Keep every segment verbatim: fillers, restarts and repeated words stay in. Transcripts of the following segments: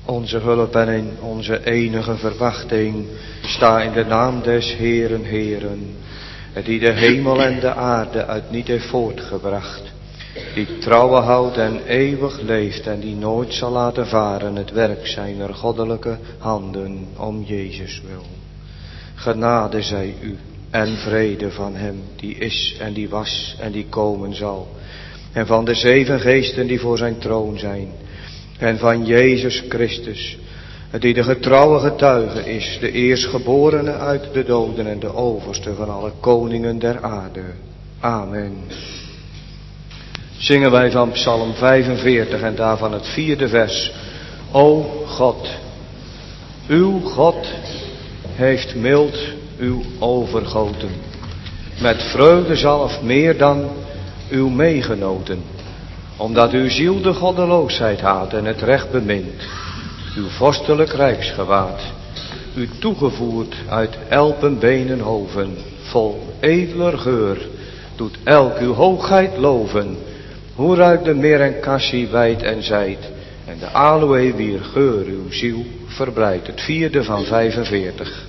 onze hulp en in onze enige verwachting. Sta in de naam des Heeren, Heeren, die de hemel en de aarde uit niet heeft voortgebracht. Die trouwe houdt en eeuwig leeft en die nooit zal laten varen het werk zijner goddelijke handen om Jezus wil. Genade zij u en vrede van hem die is en die was en die komen zal. En van de zeven geesten die voor zijn troon zijn. En van Jezus Christus, die de getrouwe getuige is, de eerstgeborene uit de doden en de overste van alle koningen der aarde. Amen. Zingen wij van Psalm vijfenveertig en daarvan het vierde vers. O God, uw God heeft mild uw overgoten. Met vreugdezalf meer dan uw meegenoten. Omdat uw ziel de goddeloosheid haat en het recht bemint. Uw vorstelijk rijksgewaad. U toegevoerd uit elpenbenen hoven. Vol edeler geur. Doet elk uw hoogheid loven. Hoe ruikt de meer en cassie wijd en zijd. En de aloë wier geur uw ziel verbreidt. Het vierde van vijfenveertig.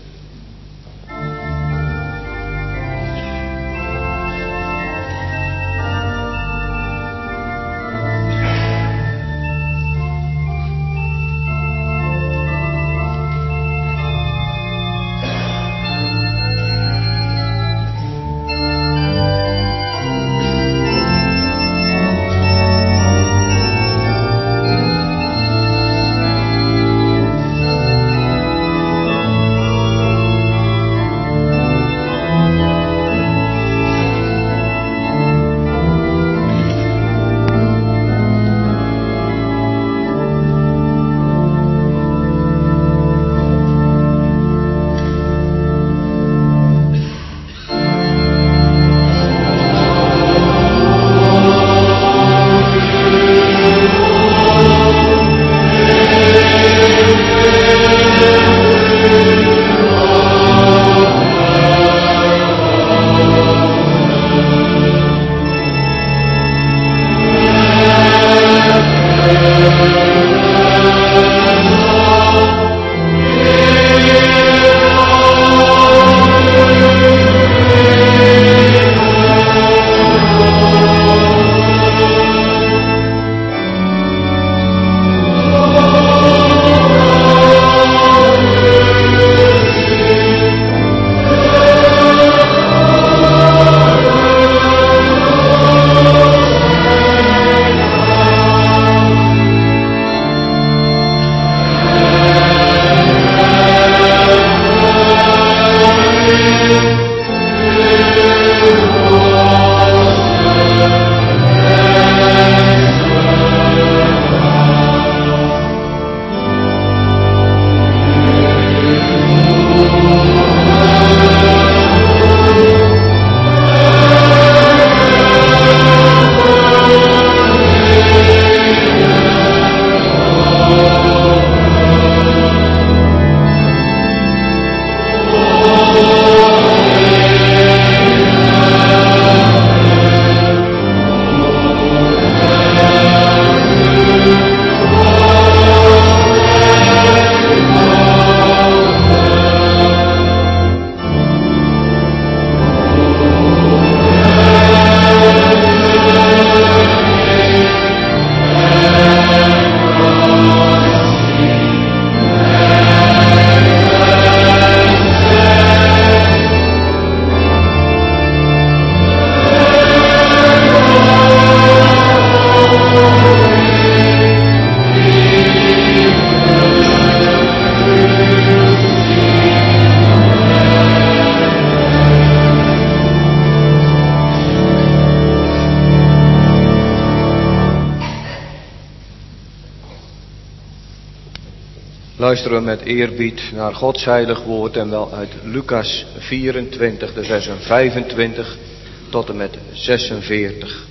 Luisteren we met eerbied naar Gods heilig woord en wel uit Lucas vierentwintig, de versen vijfentwintig tot en met zesenveertig.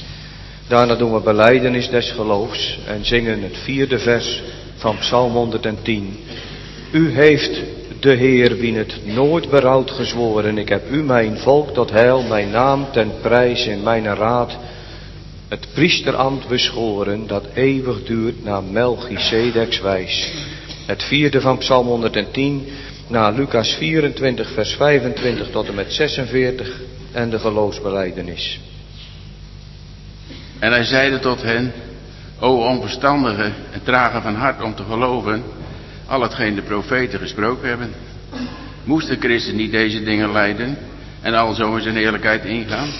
Daarna doen we belijdenis des geloofs en zingen het vierde vers van Psalm honderdtien. U heeft de Heer wien het nooit berouwd gezworen. Ik heb u mijn volk tot heil, mijn naam ten prijs in mijn raad. het priesterambt beschoren dat eeuwig duurt naar Melchisedeks wijs. Het vierde van Psalm honderdtien, naar Lucas vierentwintig vers vijfentwintig tot en met zesenveertig en de geloofsbelijdenis. En hij zeide tot hen: O onverstandigen en tragen van hart om te geloven al hetgeen de profeten gesproken hebben. Moest de Christus niet deze dingen lijden en alzo in zijn heerlijkheid ingaan?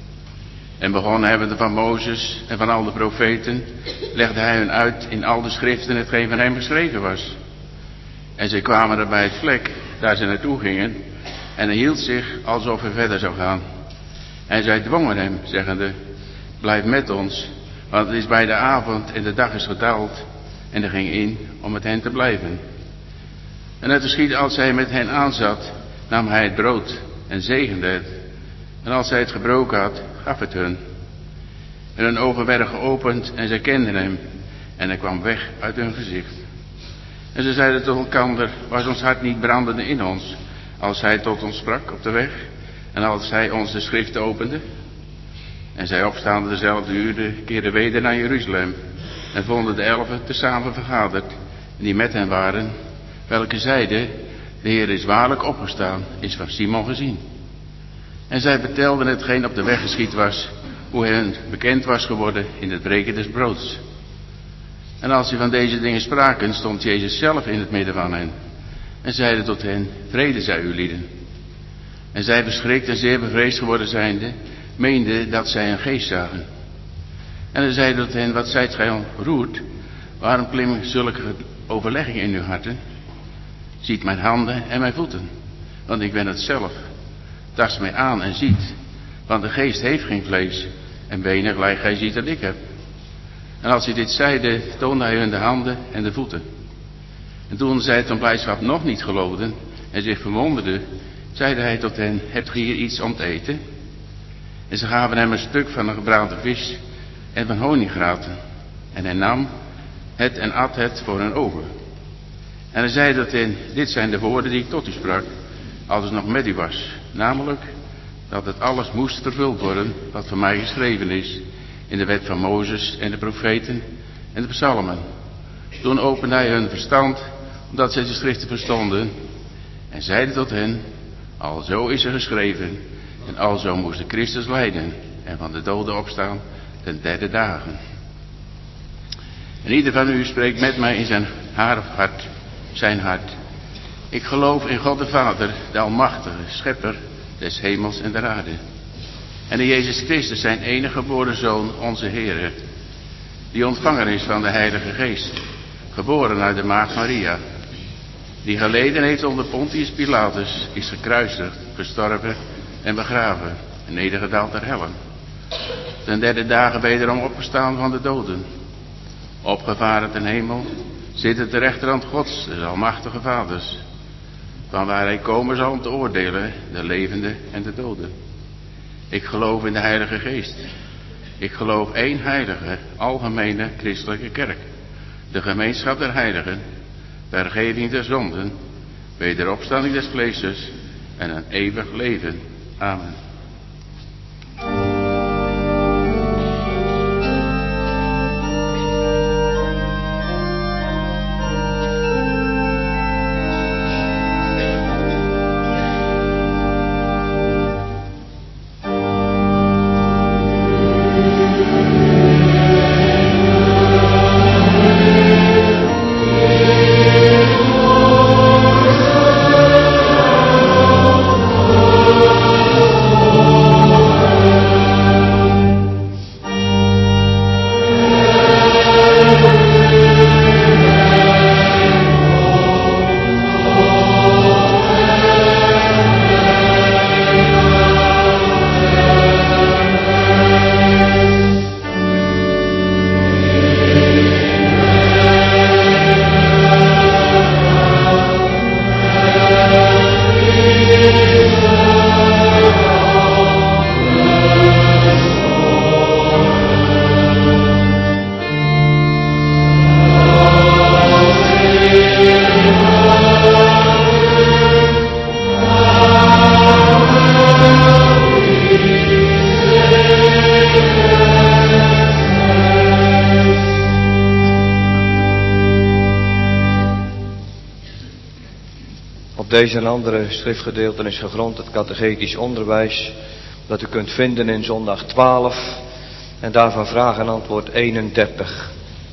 En begonnen hebbende van Mozes en van al de profeten, legde hij hun uit in al de schriften hetgeen van hem geschreven was. En zij kwamen er bij het vlek, daar ze naartoe gingen, en hij hield zich alsof hij verder zou gaan. En zij dwongen hem, zeggende: Blijf met ons, want het is bij de avond en de dag is gedaald. En hij ging in om met hen te blijven. En het geschiedde als hij met hen aanzat, nam hij het brood en zegende het. En als hij het gebroken had, gaf het hun. En hun ogen werden geopend en zij kenden hem. En hij kwam weg uit hun gezicht. En ze zeiden tot elkander: Was ons hart niet brandende in ons, als hij tot ons sprak op de weg, en als hij ons de schrift opende? En zij opstaande dezelfde uur keerden weder naar Jeruzalem, en vonden de elfen tezamen vergaderd, die met hen waren, welke zeiden: De Heer is waarlijk opgestaan, is van Simon gezien. En zij vertelden hetgeen op de weg geschied was, hoe hen bekend was geworden in het breken des broods. En als ze van deze dingen spraken, stond Jezus zelf in het midden van hen, en zeide tot hen: Vrede zij u lieden. En zij verschrikt en zeer bevreesd geworden zijnde, meenden dat zij een geest zagen. En hij zeide tot hen: Wat zijt gij ontroerd? Waarom klimmen zulke overleggingen in uw harten? Ziet mijn handen en mijn voeten, want ik ben het zelf. Tast mij aan en ziet, want de geest heeft geen vlees en benen gelijk gij ziet dat ik heb. En als hij dit zeide, toonde hij hun de handen en de voeten. En toen zij het om blijdschap nog niet geloofden en zich verwonderden, zeide hij tot hen: Hebt gij hier iets om te eten? En ze gaven hem een stuk van een gebraden vis en van honingraten. En hij nam het en at het voor hun ogen. En hij zei tot hen: Dit zijn de woorden die ik tot u sprak, als het nog met u was. Namelijk, dat het alles moest vervuld worden, wat van mij geschreven is, in de wet van Mozes en de profeten en de psalmen. Toen opende hij hun verstand, omdat zij de schriften verstonden, en zeide tot hen: Alzo is er geschreven, en alzo moest de Christus lijden, en van de doden opstaan ten derde dagen. En ieder van u spreekt met mij in zijn hart, zijn hart. Ik geloof in God de Vader, de Almachtige, Schepper des hemels en der aarde. En in Jezus Christus, zijn enige geboren Zoon, onze Heere, die ontvangen is van de Heilige Geest, geboren uit de Maagd Maria, die geleden heeft onder Pontius Pilatus, is gekruisigd, gestorven en begraven, en nedergedaald ter helle. Ten derde dagen wederom opgestaan van de doden, opgevaren ten hemel, zit ter rechterhand Gods, des almachtige Vaders, van waar hij komen zal om te oordelen de levenden en de doden. Ik geloof in de Heilige Geest. Ik geloof één heilige, algemene christelijke kerk, de gemeenschap der heiligen, vergeving der zonden, wederopstanding des vleeses en een eeuwig leven. Amen. Oh Op deze en andere schriftgedeelten is gegrond het catechetisch onderwijs dat u kunt vinden in zondag twaalf en daarvan vraag en antwoord eenendertig.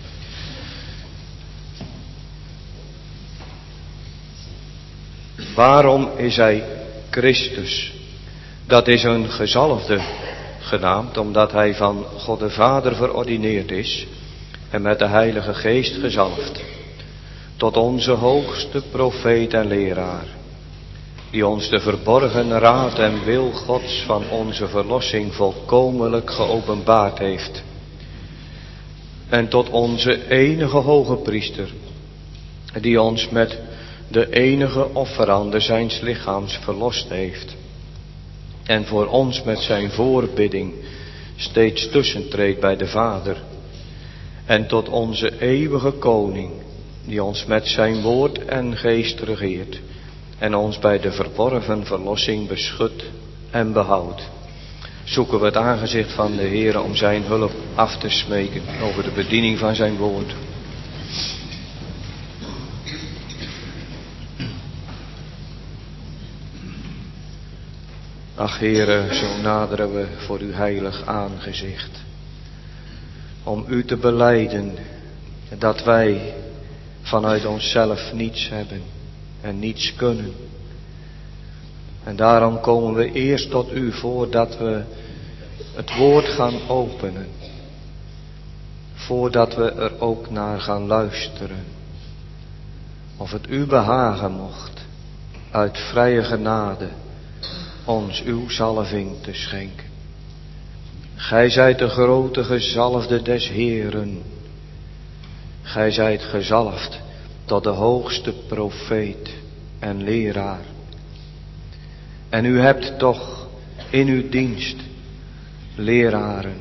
Waarom is hij Christus? Dat is een gezalfde genaamd, omdat hij van God de Vader verordineerd is en met de Heilige Geest gezalfd, tot onze hoogste profeet en leraar, die ons de verborgen raad en wil Gods van onze verlossing volkomenlijk geopenbaard heeft, en tot onze enige hoge priester, die ons met de enige offerande zijns lichaams verlost heeft, en voor ons met zijn voorbidding steeds tussentreedt bij de Vader, en tot onze eeuwige koning, die ons met zijn woord en geest regeert, en ons bij de verworven verlossing beschut en behoudt. Zoeken we het aangezicht van de Heere om zijn hulp af te smeken over de bediening van zijn woord. Ach Heere, zo naderen we voor uw heilig aangezicht, om u te belijden dat wij vanuit onszelf niets hebben en niets kunnen. En daarom komen we eerst tot u voordat we het woord gaan openen, voordat we er ook naar gaan luisteren. Of het u behagen mocht uit vrije genade ons uw zalving te schenken. Gij zijt de grote gezalfde des Heeren. Gij zijt gezalfd tot de hoogste profeet en leraar. En u hebt toch in uw dienst leraren.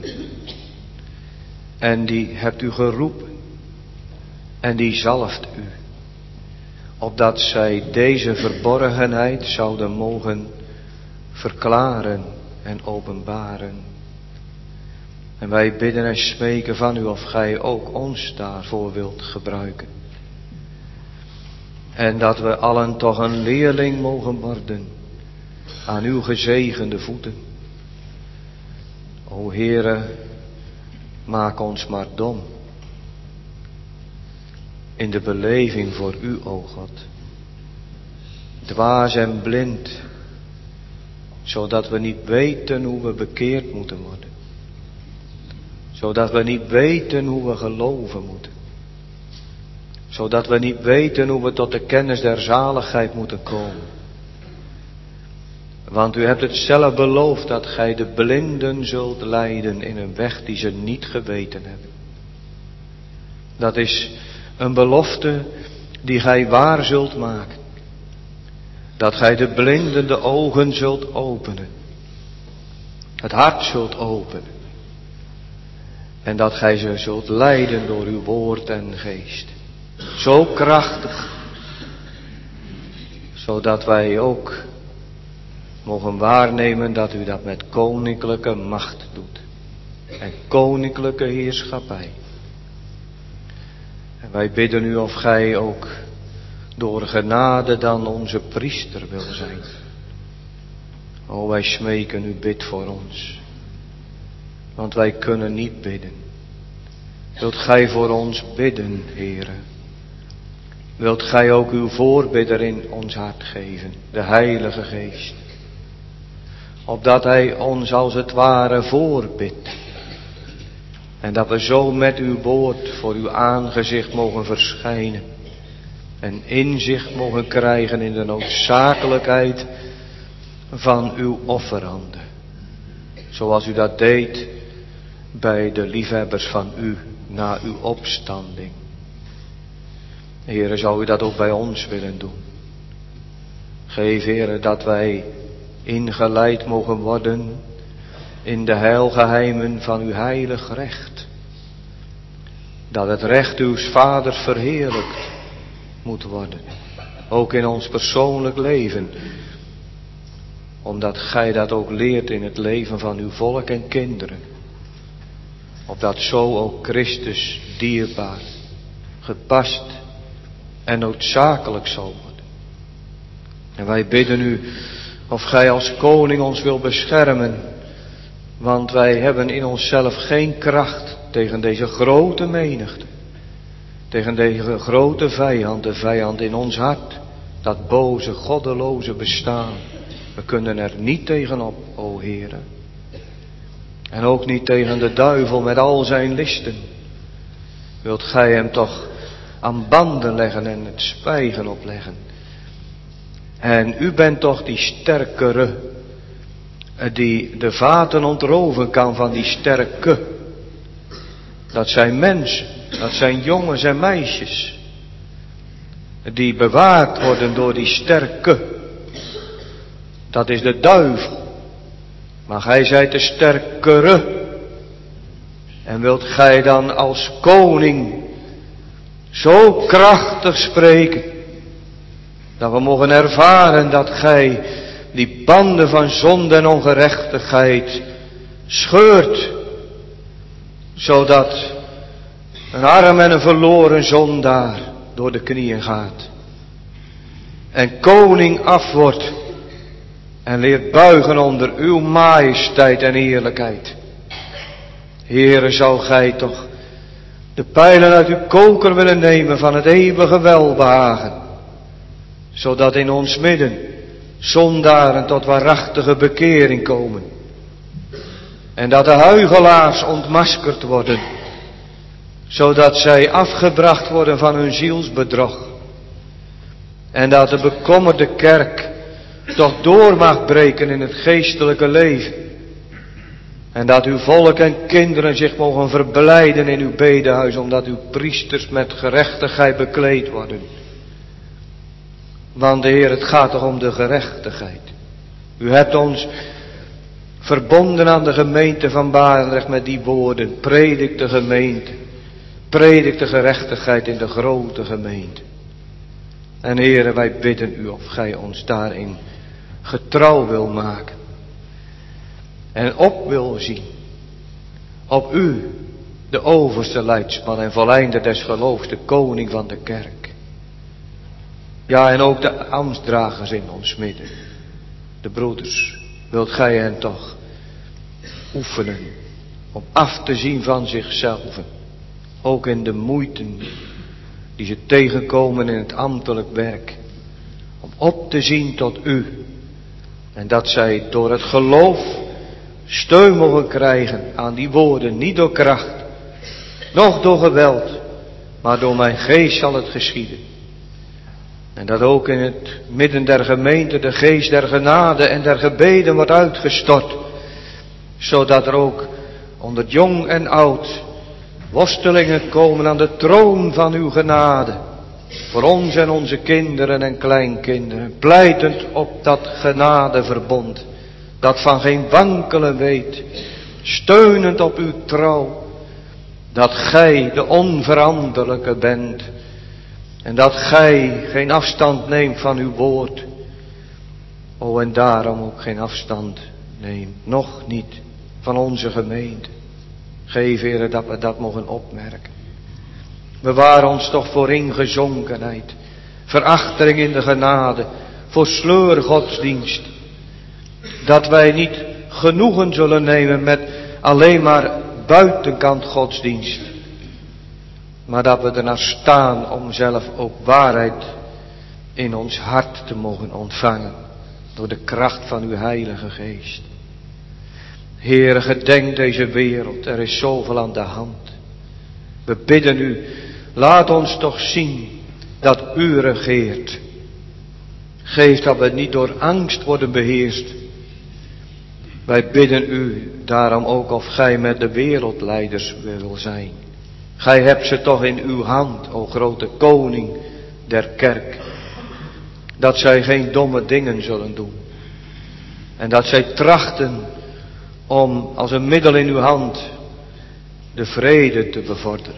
En die hebt u geroepen. En die zalft u. Opdat zij deze verborgenheid zouden mogen verklaren en openbaren. En wij bidden en smeken van u of gij ook ons daarvoor wilt gebruiken. En dat we allen toch een leerling mogen worden aan uw gezegende voeten. O Heere, maak ons maar dom in de beleving voor u, o God. Dwaas en blind, zodat we niet weten hoe we bekeerd moeten worden. Zodat we niet weten hoe we geloven moeten. Zodat we niet weten hoe we tot de kennis der zaligheid moeten komen. Want u hebt het zelf beloofd dat gij de blinden zult leiden in een weg die ze niet geweten hebben. Dat is een belofte die gij waar zult maken. Dat gij de blinden de ogen zult openen. Het hart zult openen. En dat gij ze zult leiden door uw woord en geest. Zo krachtig. Zodat wij ook mogen waarnemen dat u dat met koninklijke macht doet. En koninklijke heerschappij. En wij bidden u of gij ook door genade dan onze priester wil zijn. O, wij smeken u, bid voor ons. Want wij kunnen niet bidden. Wilt gij voor ons bidden, Heere? Wilt gij ook uw voorbidder in ons hart geven, de Heilige Geest? Opdat hij ons als het ware voorbidt. En dat we zo met uw woord voor uw aangezicht mogen verschijnen. En inzicht mogen krijgen in de noodzakelijkheid van uw offerande. Zoals u dat deed bij de liefhebbers van u na uw opstanding. Heere, zou u dat ook bij ons willen doen? Geef, Heere, dat wij ingeleid mogen worden in de heilgeheimen van uw heilig recht. Dat het recht uws vaders verheerlijkt moet worden. Ook in ons persoonlijk leven. Omdat gij dat ook leert in het leven van uw volk en kinderen. Opdat zo ook Christus dierbaar, gepast en noodzakelijk zal worden. En wij bidden u of gij als koning ons wil beschermen. Want wij hebben in onszelf geen kracht tegen deze grote menigte. Tegen deze grote vijand, de vijand in ons hart. Dat boze, goddeloze bestaan. We kunnen er niet tegenop, o Heere. En ook niet tegen de duivel met al zijn listen. Wilt gij hem toch aan banden leggen en het zwijgen opleggen. En u bent toch die sterkere, die de vaten ontroven kan van die sterke. Dat zijn mensen, dat zijn jongens en meisjes, die bewaard worden door die sterke. Dat is de duivel. Maar gij zijt de sterkere. En wilt gij dan als koning zo krachtig spreken, dat we mogen ervaren dat gij die banden van zonde en ongerechtigheid scheurt, zodat een arm en een verloren zondaar door de knieën gaat en koning af wordt en leert buigen onder uw majesteit en heerlijkheid. Heere, zou gij toch de pijlen uit uw koker willen nemen van het eeuwige welbehagen, zodat in ons midden zondaren tot waarachtige bekering komen en dat de huichelaars ontmaskerd worden, zodat zij afgebracht worden van hun zielsbedrog en dat de bekommerde kerk toch door mag breken in het geestelijke leven. En dat uw volk en kinderen zich mogen verblijden in uw bedehuis, omdat uw priesters met gerechtigheid bekleed worden. Want de Heer, het gaat toch om de gerechtigheid. U hebt ons verbonden aan de gemeente van Barendrecht met die woorden. Predik de gemeente. Predik de gerechtigheid in de grote gemeente. En Heere, wij bidden u of gij ons daarin getrouw wil maken. En op wil zien. Op u, de overste leidsman en volleinder des geloofs, de koning van de kerk. Ja, en ook de ambtsdragers in ons midden. De broeders, wilt gij hen toch oefenen om af te zien van zichzelf. Ook in de moeiten die ze tegenkomen in het ambtelijk werk. Om op te zien tot u. En dat zij door het geloof steun mogen krijgen aan die woorden. Niet door kracht, noch door geweld, maar door mijn geest zal het geschieden. En dat ook in het midden der gemeente de geest der genade en der gebeden wordt uitgestort. Zodat er ook onder jong en oud worstelingen komen aan de troon van uw genade. Voor ons en onze kinderen en kleinkinderen. Pleitend op dat genadeverbond. Dat van geen wankelen weet. Steunend op uw trouw. Dat gij de onveranderlijke bent. En dat gij geen afstand neemt van uw woord. O, en daarom ook geen afstand neemt. Nog niet van onze gemeente. Geef, Heere, dat we dat mogen opmerken. Bewaar ons toch voor ingezonkenheid. Verachtering in de genade. Voor sleurgodsdienst. Dat wij niet genoegen zullen nemen met alleen maar buitenkant godsdienst. Maar dat we ernaar staan om zelf ook waarheid in ons hart te mogen ontvangen. Door de kracht van uw Heilige Geest. Heere, gedenk deze wereld. Er is zoveel aan de hand. We bidden u, laat ons toch zien dat u regeert. Geef dat we niet door angst worden beheerst. Wij bidden u daarom ook of gij met de wereldleiders wil zijn. Gij hebt ze toch in uw hand, o grote koning der kerk. Dat zij geen domme dingen zullen doen. En dat zij trachten om als een middel in uw hand de vrede te bevorderen.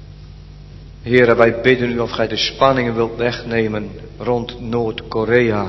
Heere, wij bidden u of gij de spanningen wilt wegnemen rond Noord-Korea.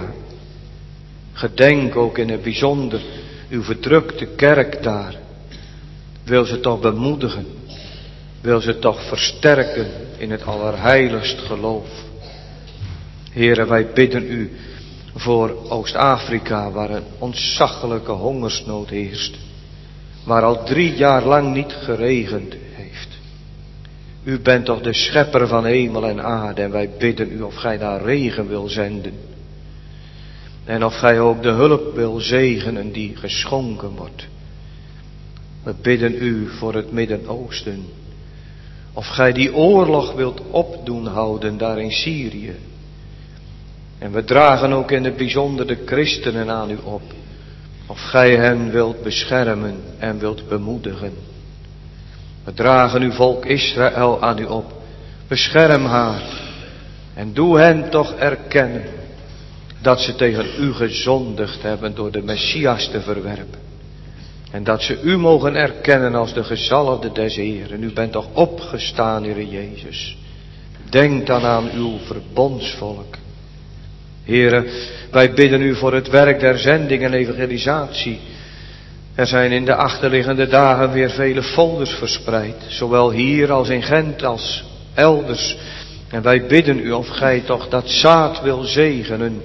Gedenk ook in het bijzonder uw verdrukte kerk daar. Wil ze toch bemoedigen. Wil ze toch versterken in het allerheiligst geloof. Heere, wij bidden u voor Oost-Afrika, waar een ontzaglijke hongersnood heerst, waar al drie jaar lang niet geregend heeft. U bent toch de schepper van hemel en aarde en wij bidden u of gij daar regen wil zenden. En of gij ook de hulp wil zegenen die geschonken wordt. We bidden u voor het Midden-Oosten. Of gij die oorlog wilt opdoen houden daar in Syrië. En we dragen ook in het bijzonder de christenen aan u op. Of gij hen wilt beschermen en wilt bemoedigen. We dragen uw volk Israël aan u op. Bescherm haar. En doe hen toch erkennen dat ze tegen u gezondigd hebben door de Messias te verwerpen. En dat ze u mogen erkennen als de gezalfde des Heeren. U bent toch opgestaan, Heere Jezus. Denk dan aan uw verbondsvolk. Heere, wij bidden u voor het werk der zending en evangelisatie. Er zijn in de achterliggende dagen weer vele folders verspreid. Zowel hier als in Gent als elders. En wij bidden u of gij toch dat zaad wil zegenen.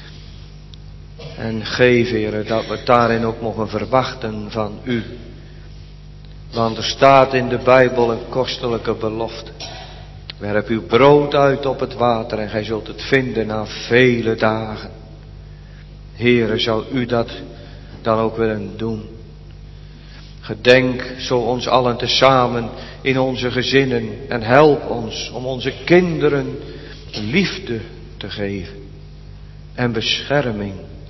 En geef, Heere, dat we daarin ook mogen verwachten van u. Want er staat in de Bijbel een kostelijke belofte. Werp uw brood uit op het water en gij zult het vinden na vele dagen. Heere, zou u dat dan ook willen doen? Gedenk zo ons allen tezamen in onze gezinnen en help ons om onze kinderen liefde te geven en bescherming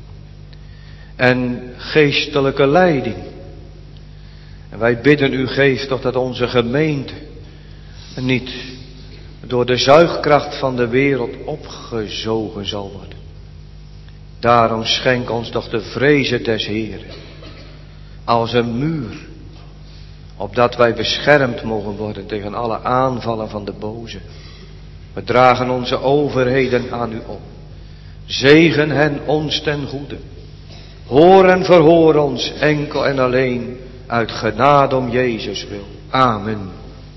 en geestelijke leiding. En wij bidden u, geef toch dat onze gemeente niet door de zuigkracht van de wereld opgezogen zal worden. Daarom schenk ons toch de vrezen des Heeren als een muur, opdat wij beschermd mogen worden tegen alle aanvallen van de boze. We dragen onze overheden aan u op. Zegen hen ons ten goede. Hoor en verhoor ons enkel en alleen uit genade om Jezus wil. Amen.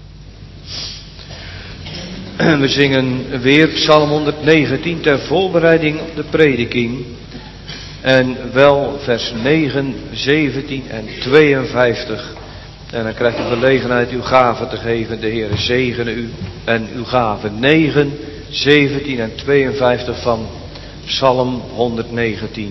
We zingen weer Psalm honderdnegentien ter voorbereiding op de prediking. En wel vers negen, zeventien en tweeënvijftig. En dan krijgt u gelegenheid uw gaven te geven. De Heer zegene u en uw gaven. negen, zeventien en tweeënvijftig van Psalm honderdnegentien.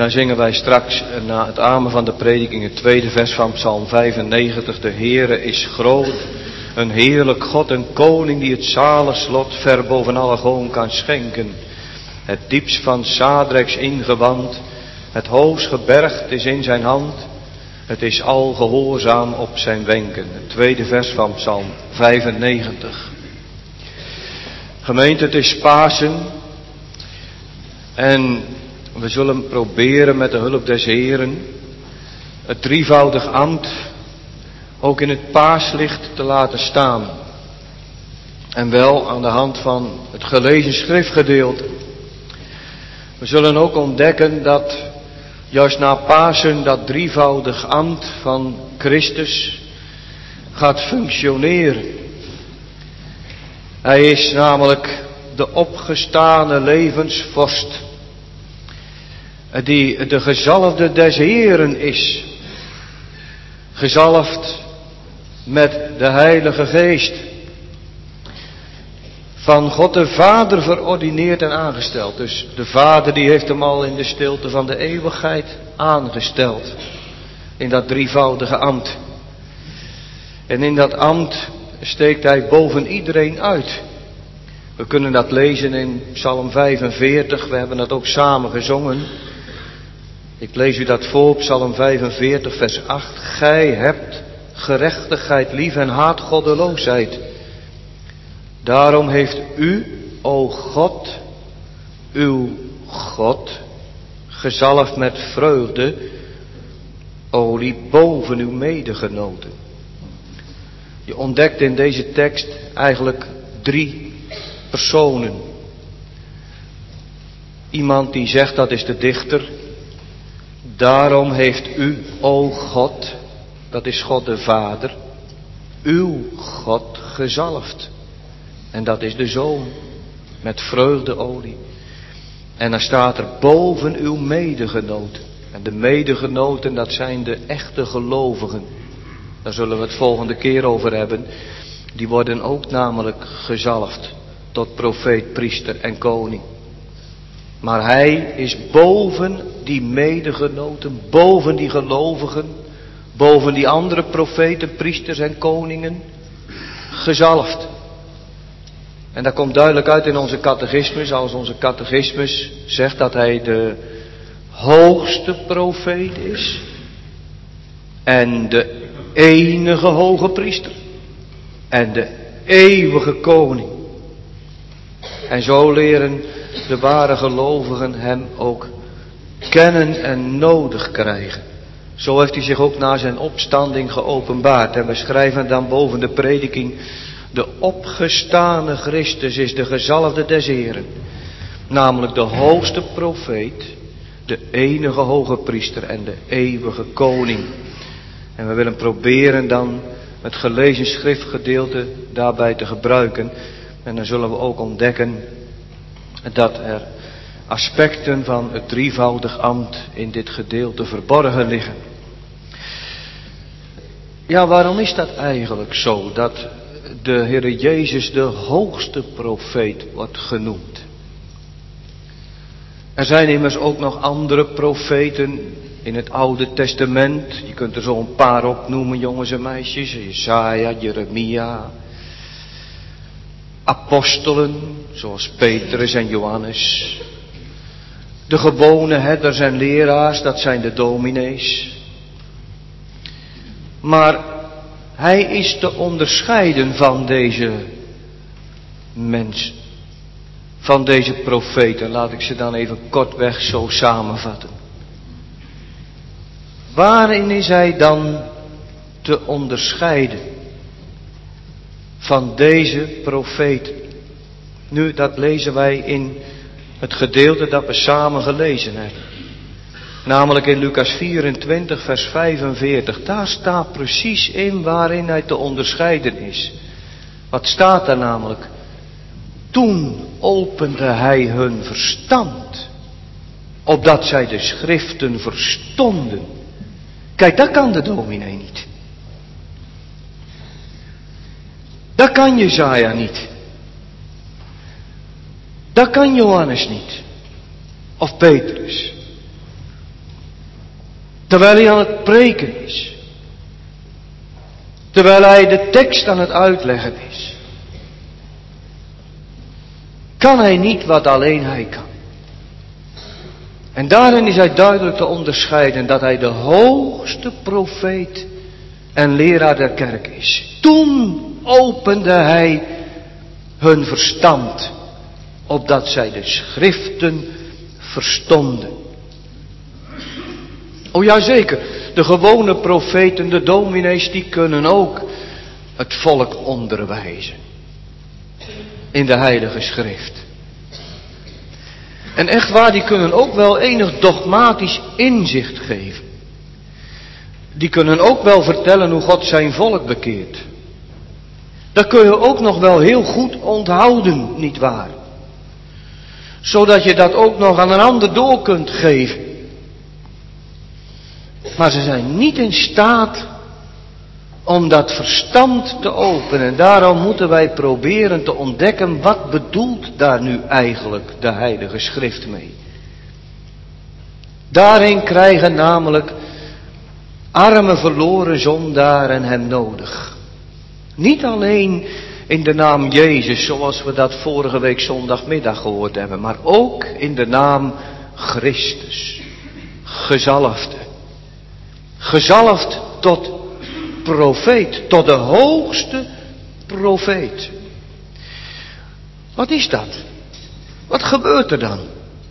dan zingen wij straks na het amen van de prediking het tweede vers van Psalm vijfennegentig. De Heere is groot, een heerlijk God, een koning die het zaligslot ver boven alle goon kan schenken. Het diepst van Sadreks ingewand, het hoogst gebergd is in zijn hand. Het is al gehoorzaam op zijn wenken. Het tweede vers van Psalm vijfennegentig. Gemeente, het is Pasen. En we zullen proberen met de hulp des Heeren het drievoudig ambt ook in het paaslicht te laten staan. En wel aan de hand van het gelezen schriftgedeelte. We zullen ook ontdekken dat juist na Pasen dat drievoudig ambt van Christus gaat functioneren. Hij is namelijk de opgestane levensvorst, die de gezalfde des Heeren is. Gezalfd met de Heilige Geest. Van God de Vader verordineerd en aangesteld. Dus de Vader die heeft hem al in de stilte van de eeuwigheid aangesteld. In dat drievoudige ambt. En in dat ambt steekt hij boven iedereen uit. We kunnen dat lezen in Psalm vijfenveertig. We hebben dat ook samen gezongen. Ik lees u dat voor, Psalm vijfenveertig vers acht. Gij hebt gerechtigheid lief en haat goddeloosheid. Daarom heeft u, o God, uw God, gezalfd met vreugde, olie boven uw medegenoten. Je ontdekt in deze tekst eigenlijk drie personen. Iemand die zegt, dat is de dichter. Daarom heeft u, o God, dat is God de Vader, uw God gezalfd. En dat is de Zoon, met vreugdeolie. En dan staat er boven uw medegenoten. En de medegenoten, dat zijn de echte gelovigen. Daar zullen we het volgende keer over hebben. Die worden ook namelijk gezalfd tot profeet, priester en koning. Maar hij is boven die medegenoten, boven die gelovigen, boven die andere profeten, priesters en koningen, gezalfd. En dat komt duidelijk uit in onze catechismus, als onze catechismus zegt dat hij de hoogste profeet is en de enige hoge priester en de eeuwige koning. En zo leren de ware gelovigen hem ook kennen en nodig krijgen. Zo heeft hij zich ook na zijn opstanding geopenbaard. En we schrijven dan boven de prediking: de opgestane Christus is de gezalfde des Heren. Namelijk de hoogste profeet, de enige hoge priester en de eeuwige koning. En we willen proberen dan het gelezen schriftgedeelte daarbij te gebruiken. En dan zullen we ook ontdekken dat er aspecten van het drievoudig ambt in dit gedeelte verborgen liggen. Ja, waarom is dat eigenlijk zo, dat de Heere Jezus de hoogste profeet wordt genoemd? Er zijn immers ook nog andere profeten in het Oude Testament. Je kunt er zo een paar opnoemen, jongens en meisjes. Jesaja, Jeremia. Apostelen, zoals Petrus en Johannes. De gewone herders en leraars, dat zijn de dominees. Maar hij is te onderscheiden van deze mensen. Van deze profeten. Laat ik ze dan even kortweg zo samenvatten. Waarin is hij dan te onderscheiden van deze profeten? Nu, dat lezen wij in het gedeelte dat we samen gelezen hebben. Namelijk in Lucas vierentwintig vers vijfenveertig. Daar staat precies in waarin hij te onderscheiden is. Wat staat daar namelijk? Toen opende hij hun verstand, opdat zij de schriften verstonden. Kijk, dat kan de dominee niet. Dat kan Jesaja niet. Dat kan Johannes niet. Of Petrus. Terwijl hij aan het preken is. Terwijl hij de tekst aan het uitleggen is. Kan hij niet wat alleen hij kan. En daarin is hij duidelijk te onderscheiden dat hij de hoogste profeet en leraar der kerk is. Toen opende hij hun verstand, opdat zij de schriften verstonden. Oh ja, zeker, de gewone profeten, de dominees, die kunnen ook het volk onderwijzen in de Heilige Schrift. En echt waar, die kunnen ook wel enig dogmatisch inzicht geven. Die kunnen ook wel vertellen hoe God zijn volk bekeert. Dat kun je ook nog wel heel goed onthouden, nietwaar? Zodat je dat ook nog aan een ander door kunt geven. Maar ze zijn niet in staat om dat verstand te openen. En daarom moeten wij proberen te ontdekken, wat bedoelt daar nu eigenlijk de Heilige Schrift mee? Daarin krijgen namelijk arme verloren zondaren hem nodig. Niet alleen in de naam Jezus, zoals we dat vorige week zondagmiddag gehoord hebben, maar ook in de naam Christus. Gezalfde. Gezalfd tot profeet, tot de hoogste profeet. Wat is dat? Wat gebeurt er dan?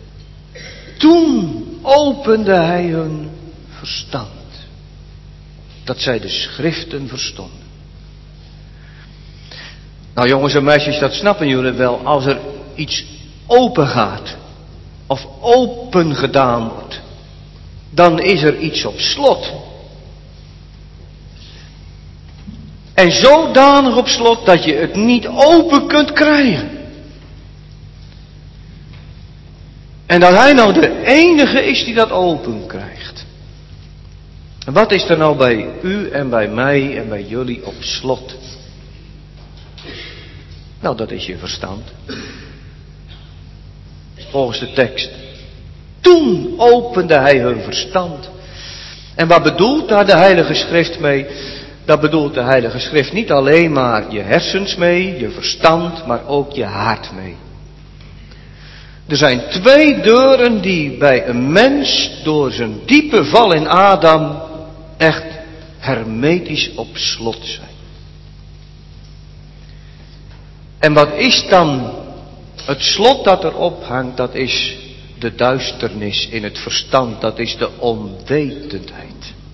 Toen opende hij hun verstand, dat zij de schriften verstonden. Nou jongens en meisjes, dat snappen jullie wel. Als er iets open gaat, of open gedaan wordt, dan is er iets op slot. En zodanig op slot dat je het niet open kunt krijgen. En dat hij nou de enige is die dat open krijgt. En wat is er nou bij u en bij mij en bij jullie op slot? Nou, dat is je verstand. Volgens de tekst. Toen opende hij hun verstand. En wat bedoelt daar de Heilige Schrift mee? Dat bedoelt de Heilige Schrift niet alleen maar je hersens mee, je verstand, maar ook je hart mee. Er zijn twee deuren die bij een mens door zijn diepe val in Adam echt hermetisch op slot zijn. En wat is dan het slot dat erop hangt? Dat is de duisternis in het verstand, dat is de onwetendheid.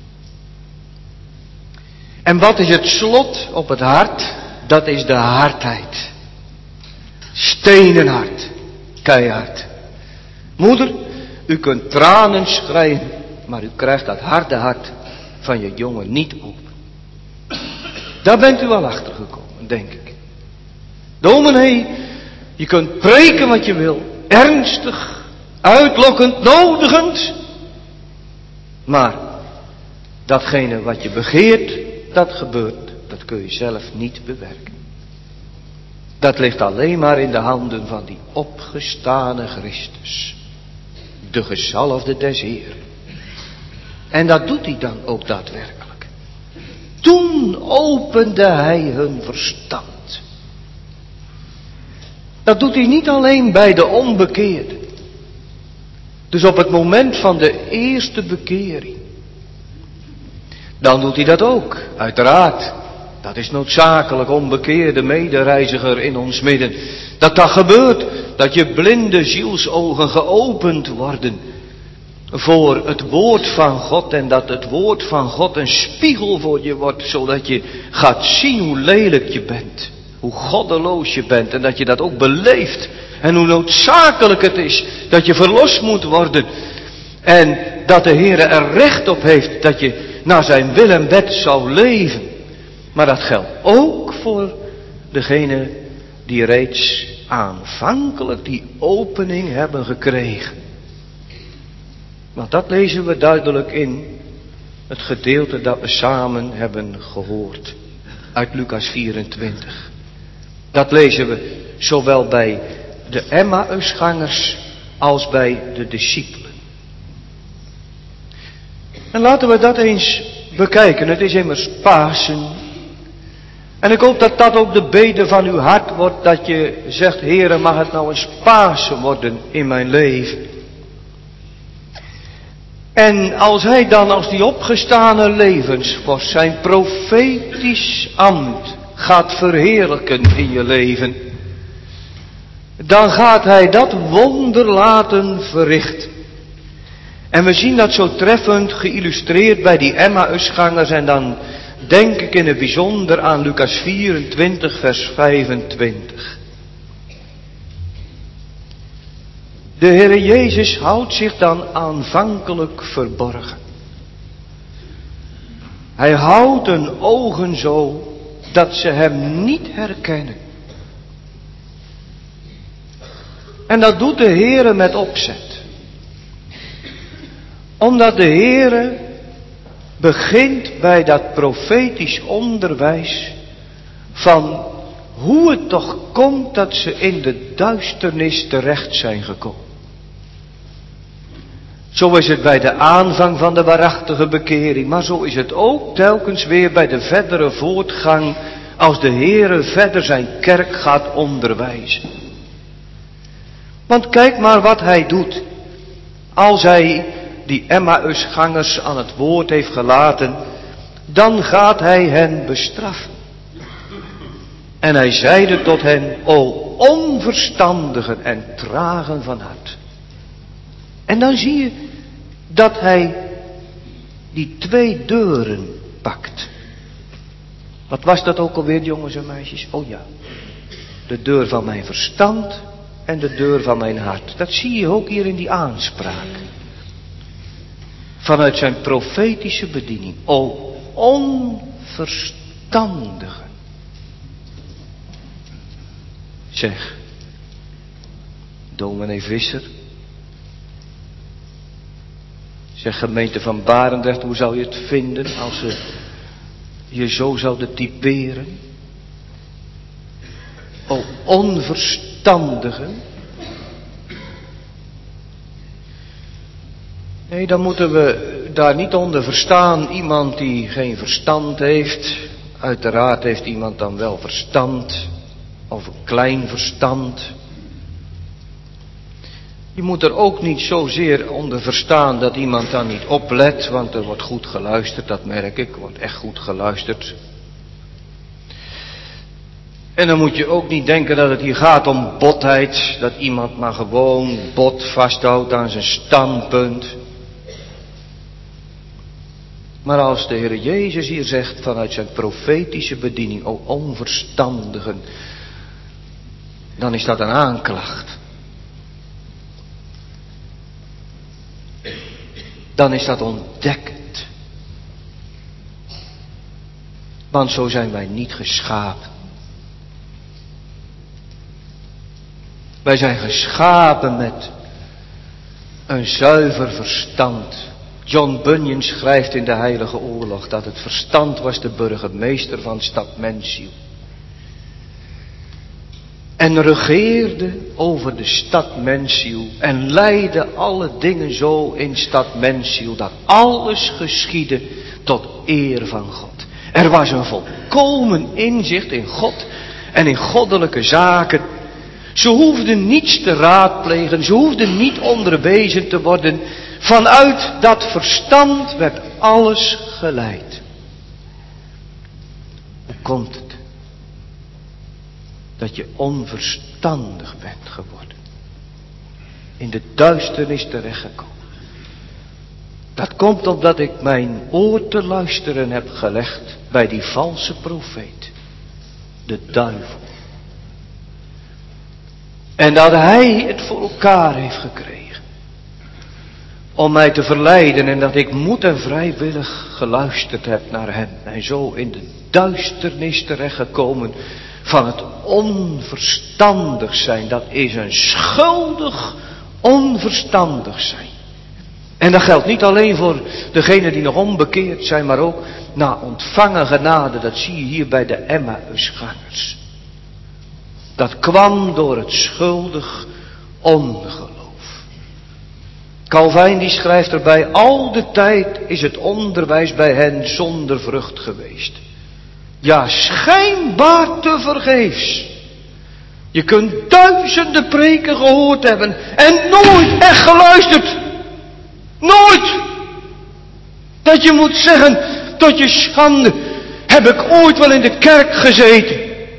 En wat is het slot op het hart? Dat is de hardheid. Stenen hart, keihard. Moeder, u kunt tranen schreien, maar u krijgt dat harde hart van je jongen niet open. Daar bent u al achter gekomen, denk ik. Dominee, je kunt preken wat je wil, ernstig, uitlokkend, nodigend. Maar datgene wat je begeert, dat gebeurt, dat kun je zelf niet bewerken. Dat ligt alleen maar in de handen van die opgestane Christus. De gezalfde des Heeren. En dat doet hij dan ook daadwerkelijk. Toen opende hij hun verstand. Dat doet hij niet alleen bij de onbekeerden. Dus op het moment van de eerste bekering. Dan doet hij dat ook, uiteraard. Dat is noodzakelijk, onbekeerde medereiziger in ons midden. Dat dat gebeurt, dat je blinde zielsogen geopend worden voor het woord van God. En dat het woord van God een spiegel voor je wordt, zodat je gaat zien hoe lelijk je bent. Hoe goddeloos je bent en dat je dat ook beleeft. En hoe noodzakelijk het is dat je verlost moet worden. En dat de Heer er recht op heeft dat je naar zijn wil en wet zou leven. Maar dat geldt ook voor degenen die reeds aanvankelijk die opening hebben gekregen. Want dat lezen we duidelijk in het gedeelte dat we samen hebben gehoord. Uit Lucas vierentwintig. Dat lezen we zowel bij de Emmausgangers als bij de discipelen. En laten we dat eens bekijken. Het is immers Pasen. En ik hoop dat dat ook de bede van uw hart wordt. Dat je zegt, Heere, mag het nou eens Pasen worden in mijn leven. En als hij dan als die opgestane levensvorst zijn profetisch ambt gaat verheerlijken in je leven, dan gaat hij dat wonder laten verrichten. En we zien dat zo treffend geïllustreerd bij die Emmausgangers. En dan denk ik in het bijzonder aan Lucas vierentwintig vers vijfentwintig. De Heere Jezus houdt zich dan aanvankelijk verborgen. Hij houdt hun ogen zo dat ze hem niet herkennen. En dat doet de Heere met opzet. Omdat de Heere begint bij dat profetisch onderwijs van hoe het toch komt dat ze in de duisternis terecht zijn gekomen. Zo is het bij de aanvang van de waarachtige bekering, maar zo is het ook telkens weer bij de verdere voortgang als de Heere verder zijn kerk gaat onderwijzen. Want kijk maar wat hij doet. Als hij die Emmausgangers aan het woord heeft gelaten, dan gaat hij hen bestraffen. En hij zeide tot hen, o onverstandigen en tragen van hart. En dan zie je dat hij die twee deuren pakt. Wat was dat ook alweer, jongens en meisjes? Oh ja, de deur van mijn verstand en de deur van mijn hart. Dat zie je ook hier in die aanspraak. Vanuit zijn profetische bediening. O onverstandigen. Zeg, dominee Visser. Zeg, gemeente van Barendrecht, hoe zou je het vinden als ze je zo zouden typeren? O onverstandigen. Nee, dan moeten we daar niet onder verstaan iemand die geen verstand heeft. Uiteraard heeft iemand dan wel verstand, of een klein verstand. Je moet er ook niet zozeer onder verstaan dat iemand dan niet oplet, want er wordt goed geluisterd, dat merk ik, er wordt echt goed geluisterd. En dan moet je ook niet denken dat het hier gaat om botheid, dat iemand maar gewoon bot vasthoudt aan zijn standpunt. Maar als de Heer Jezus hier zegt vanuit zijn profetische bediening, o onverstandigen, dan is dat een aanklacht. Dan is dat ontdekkend. Want zo zijn wij niet geschapen. Wij zijn geschapen met een zuiver verstand. John Bunyan schrijft in de Heilige Oorlog dat het verstand was de burgemeester van stad Mensiel. En regeerde over de stad Mensiel en leidde alle dingen zo in stad Mensiel dat alles geschiedde tot eer van God. Er was een volkomen inzicht in God en in goddelijke zaken. Ze hoefden niets te raadplegen, ze hoefden niet onderwezen te worden. Vanuit dat verstand werd alles geleid. Hoe komt het dat je onverstandig bent geworden? In de duisternis terechtgekomen. Dat komt omdat ik mijn oor te luisteren heb gelegd bij die valse profeet. De duivel. En dat hij het voor elkaar heeft gekregen. Om mij te verleiden en dat ik moed en vrijwillig geluisterd heb naar hem. En zo in de duisternis terechtgekomen van het onverstandig zijn. Dat is een schuldig onverstandig zijn. En dat geldt niet alleen voor degenen die nog onbekeerd zijn, maar ook na ontvangen genade. Dat zie je hier bij de Emmausgangers. Dat kwam door het schuldig ongeloof. Calvijn die schrijft erbij, al de tijd is het onderwijs bij hen zonder vrucht geweest. Ja, schijnbaar te vergeefs. Je kunt duizenden preken gehoord hebben en nooit echt geluisterd. Nooit. Dat je moet zeggen, tot je schande, heb ik ooit wel in de kerk gezeten.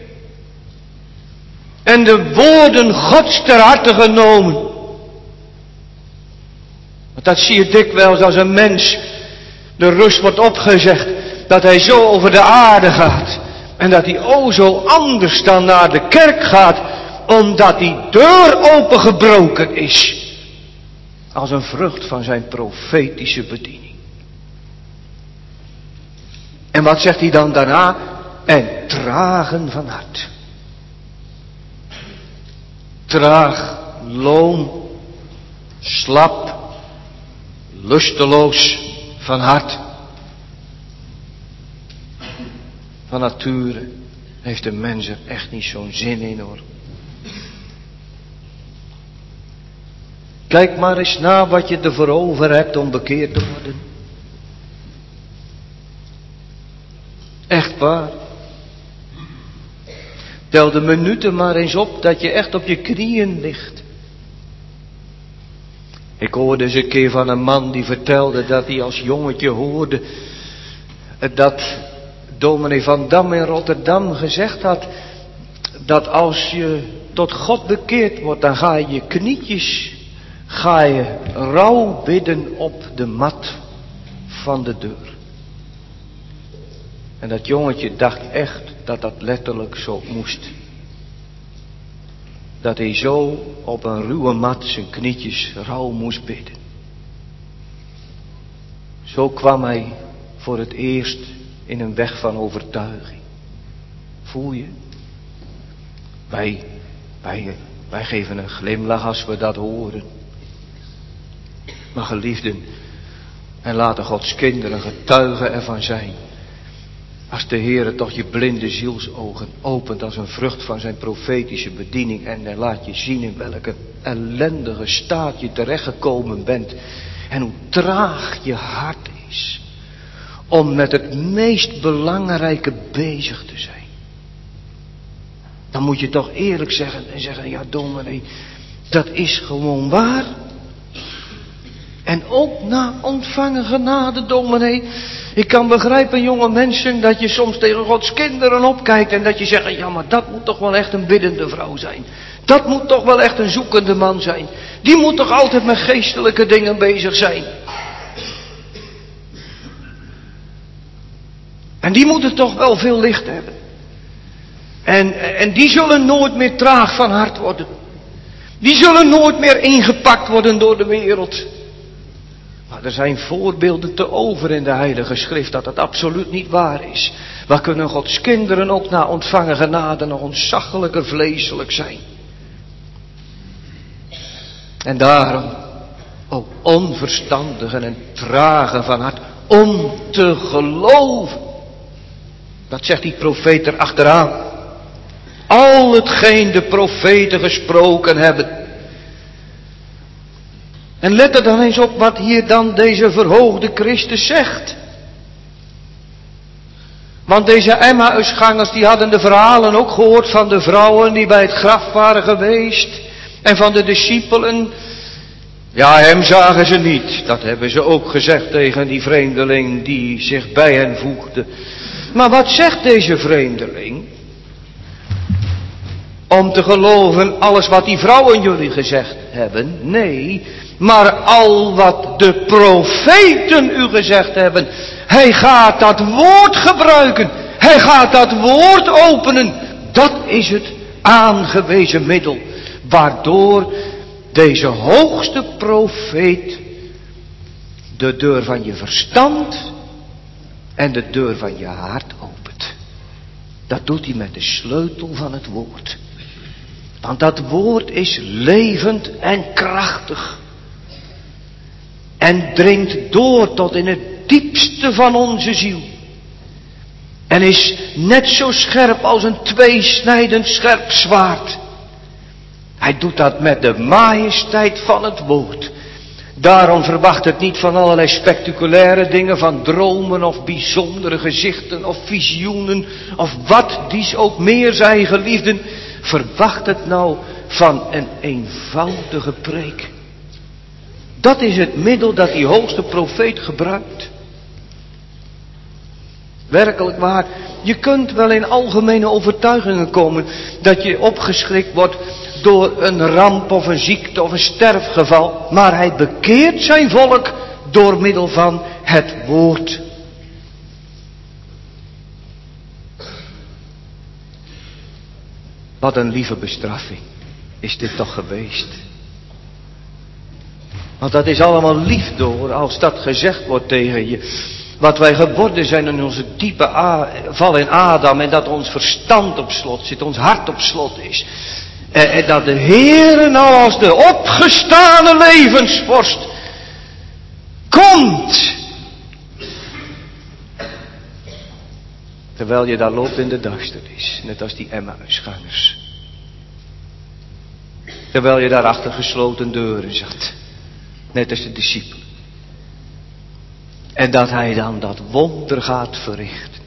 En de woorden Gods ter harte genomen. Want dat zie je dikwijls als een mens de rust wordt opgezegd. Dat hij zo over de aarde gaat. En dat hij o zo anders dan naar de kerk gaat. Omdat die deur opengebroken is. Als een vrucht van zijn profetische bediening. En wat zegt hij dan daarna? En tragen van hart. Traag, loom, slap, lusteloos van hart. Van nature heeft de mens er echt niet zo'n zin in hoor. Kijk maar eens na wat je ervoor over hebt om bekeerd te worden. Echt waar. Tel de minuten maar eens op dat je echt op je knieën ligt. Ik hoorde eens een keer van een man die vertelde dat hij als jongetje hoorde dat dominee Van Dam in Rotterdam gezegd had dat als je tot God bekeerd wordt, dan ga je je knietjes, ga je rouw bidden op de mat van de deur. En dat jongetje dacht echt dat dat letterlijk zo moest. Dat hij zo op een ruwe mat zijn knietjes rouw moest bidden. Zo kwam hij voor het eerst in een weg van overtuiging. Voel je? Wij, wij, wij geven een glimlach als we dat horen. Maar geliefden, en laten Gods kinderen getuigen ervan zijn. Als de Heere toch je blinde zielsogen opent als een vrucht van zijn profetische bediening. En dan laat je zien in welke ellendige staat je terechtgekomen bent. En hoe traag je hart is. Om met het meest belangrijke bezig te zijn. Dan moet je toch eerlijk zeggen en zeggen, ja dominee, dat is gewoon waar. En ook na ontvangen genade, dominee. Ik kan begrijpen, jonge mensen, dat je soms tegen Gods kinderen opkijkt en dat je zegt, ja maar dat moet toch wel echt een biddende vrouw zijn. Dat moet toch wel echt een zoekende man zijn. Die moet toch altijd met geestelijke dingen bezig zijn. En die moeten toch wel veel licht hebben. En, en die zullen nooit meer traag van hart worden. Die zullen nooit meer ingepakt worden door de wereld. Maar er zijn voorbeelden te over in de Heilige Schrift dat het absoluut niet waar is. Waar kunnen Gods kinderen ook na ontvangen genade nog ontzaglijker vleeselijk zijn. En daarom, ook onverstandigen en tragen van hart, om te geloven. Dat zegt die profeet er achteraan. Al hetgeen de profeten gesproken hebben. En let er dan eens op wat hier dan deze verhoogde Christus zegt. Want deze Emmausgangers die hadden de verhalen ook gehoord van de vrouwen die bij het graf waren geweest. En van de discipelen. Ja, hem zagen ze niet. Dat hebben ze ook gezegd tegen die vreemdeling die zich bij hen voegde. Maar wat zegt deze vreemdeling? Om te geloven alles wat die vrouwen jullie gezegd hebben? Nee, maar al wat de profeten u gezegd hebben. Hij gaat dat woord gebruiken. Hij gaat dat woord openen. Dat is het aangewezen middel. Waardoor deze hoogste profeet de deur van je verstand en de deur van je hart opent. Dat doet hij met de sleutel van het woord. Want dat woord is levend en krachtig. En dringt door tot in het diepste van onze ziel. En is net zo scherp als een tweesnijdend scherp zwaard. Hij doet dat met de majesteit van het woord. Daarom verwacht het niet van allerlei spectaculaire dingen, van dromen of bijzondere gezichten of visioenen of wat dies ook meer zijn, geliefden. Verwacht het nou van een eenvoudige preek. Dat is het middel dat die hoogste profeet gebruikt. Werkelijk waar, je kunt wel in algemene overtuigingen komen dat je opgeschrikt wordt door een ramp of een ziekte of een sterfgeval. Maar hij bekeert zijn volk door middel van het woord. Wat een lieve bestraffing is dit toch geweest. Want dat is allemaal liefde hoor, als dat gezegd wordt tegen je. Wat wij geworden zijn in onze diepe a- val in Adam. En dat ons verstand op slot zit, ons hart op slot is. En, en dat de Heere nou als de opgestane levensvorst komt. Terwijl je daar loopt in de duisternis, net als die Emmausgangers. Terwijl je daar achter gesloten deuren zat, net als de discipelen. En dat hij dan dat wonder gaat verrichten.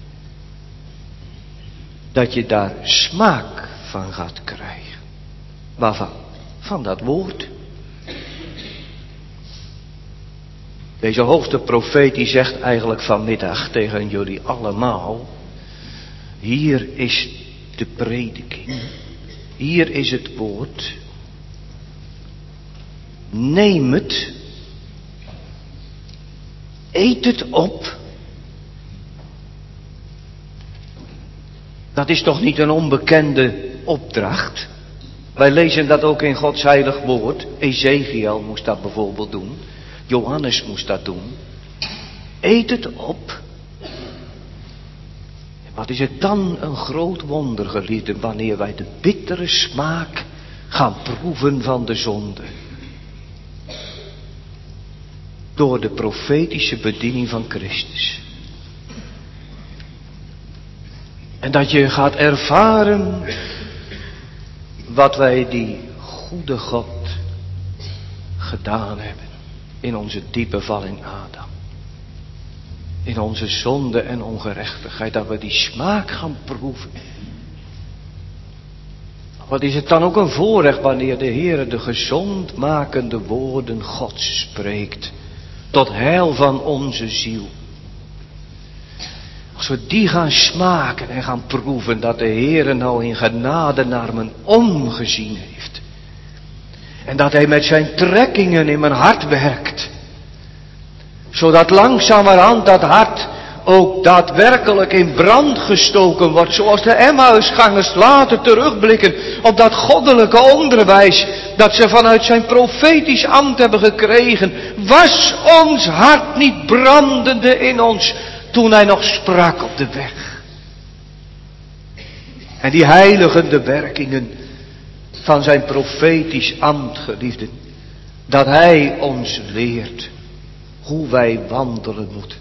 Dat je daar smaak van gaat krijgen. Waarvan? Van dat woord. Deze hoogste profeet die zegt eigenlijk vanmiddag tegen jullie allemaal. Hier is de prediking. Hier is het woord. Neem het. Eet het op. Dat is toch niet een onbekende opdracht? Wij lezen dat ook in Gods heilig woord. Ezekiel moest dat bijvoorbeeld doen. Johannes moest dat doen. Eet het op. Wat is het dan een groot wonder, geliefden, wanneer wij de bittere smaak gaan proeven van de zonde. Door de profetische bediening van Christus. En dat je gaat ervaren wat wij die goede God gedaan hebben. In onze diepe val in Adam. In onze zonde en ongerechtigheid. Dat we die smaak gaan proeven. Wat is het dan ook een voorrecht wanneer de Heer de gezondmakende woorden Gods spreekt. Tot heil van onze ziel. Als we die gaan smaken en gaan proeven dat de Heer nou in genade naar me omgezien heeft. En dat Hij met zijn trekkingen in mijn hart werkt. Zodat langzamerhand dat hart ook daadwerkelijk in brand gestoken wordt. Zoals de Emmausgangers later terugblikken op dat goddelijke onderwijs. Dat ze vanuit zijn profetisch ambt hebben gekregen. Was ons hart niet brandende in ons toen hij nog sprak op de weg. En die heiligende werkingen van zijn profetisch ambt, geliefden. Dat hij ons leert hoe wij wandelen moeten.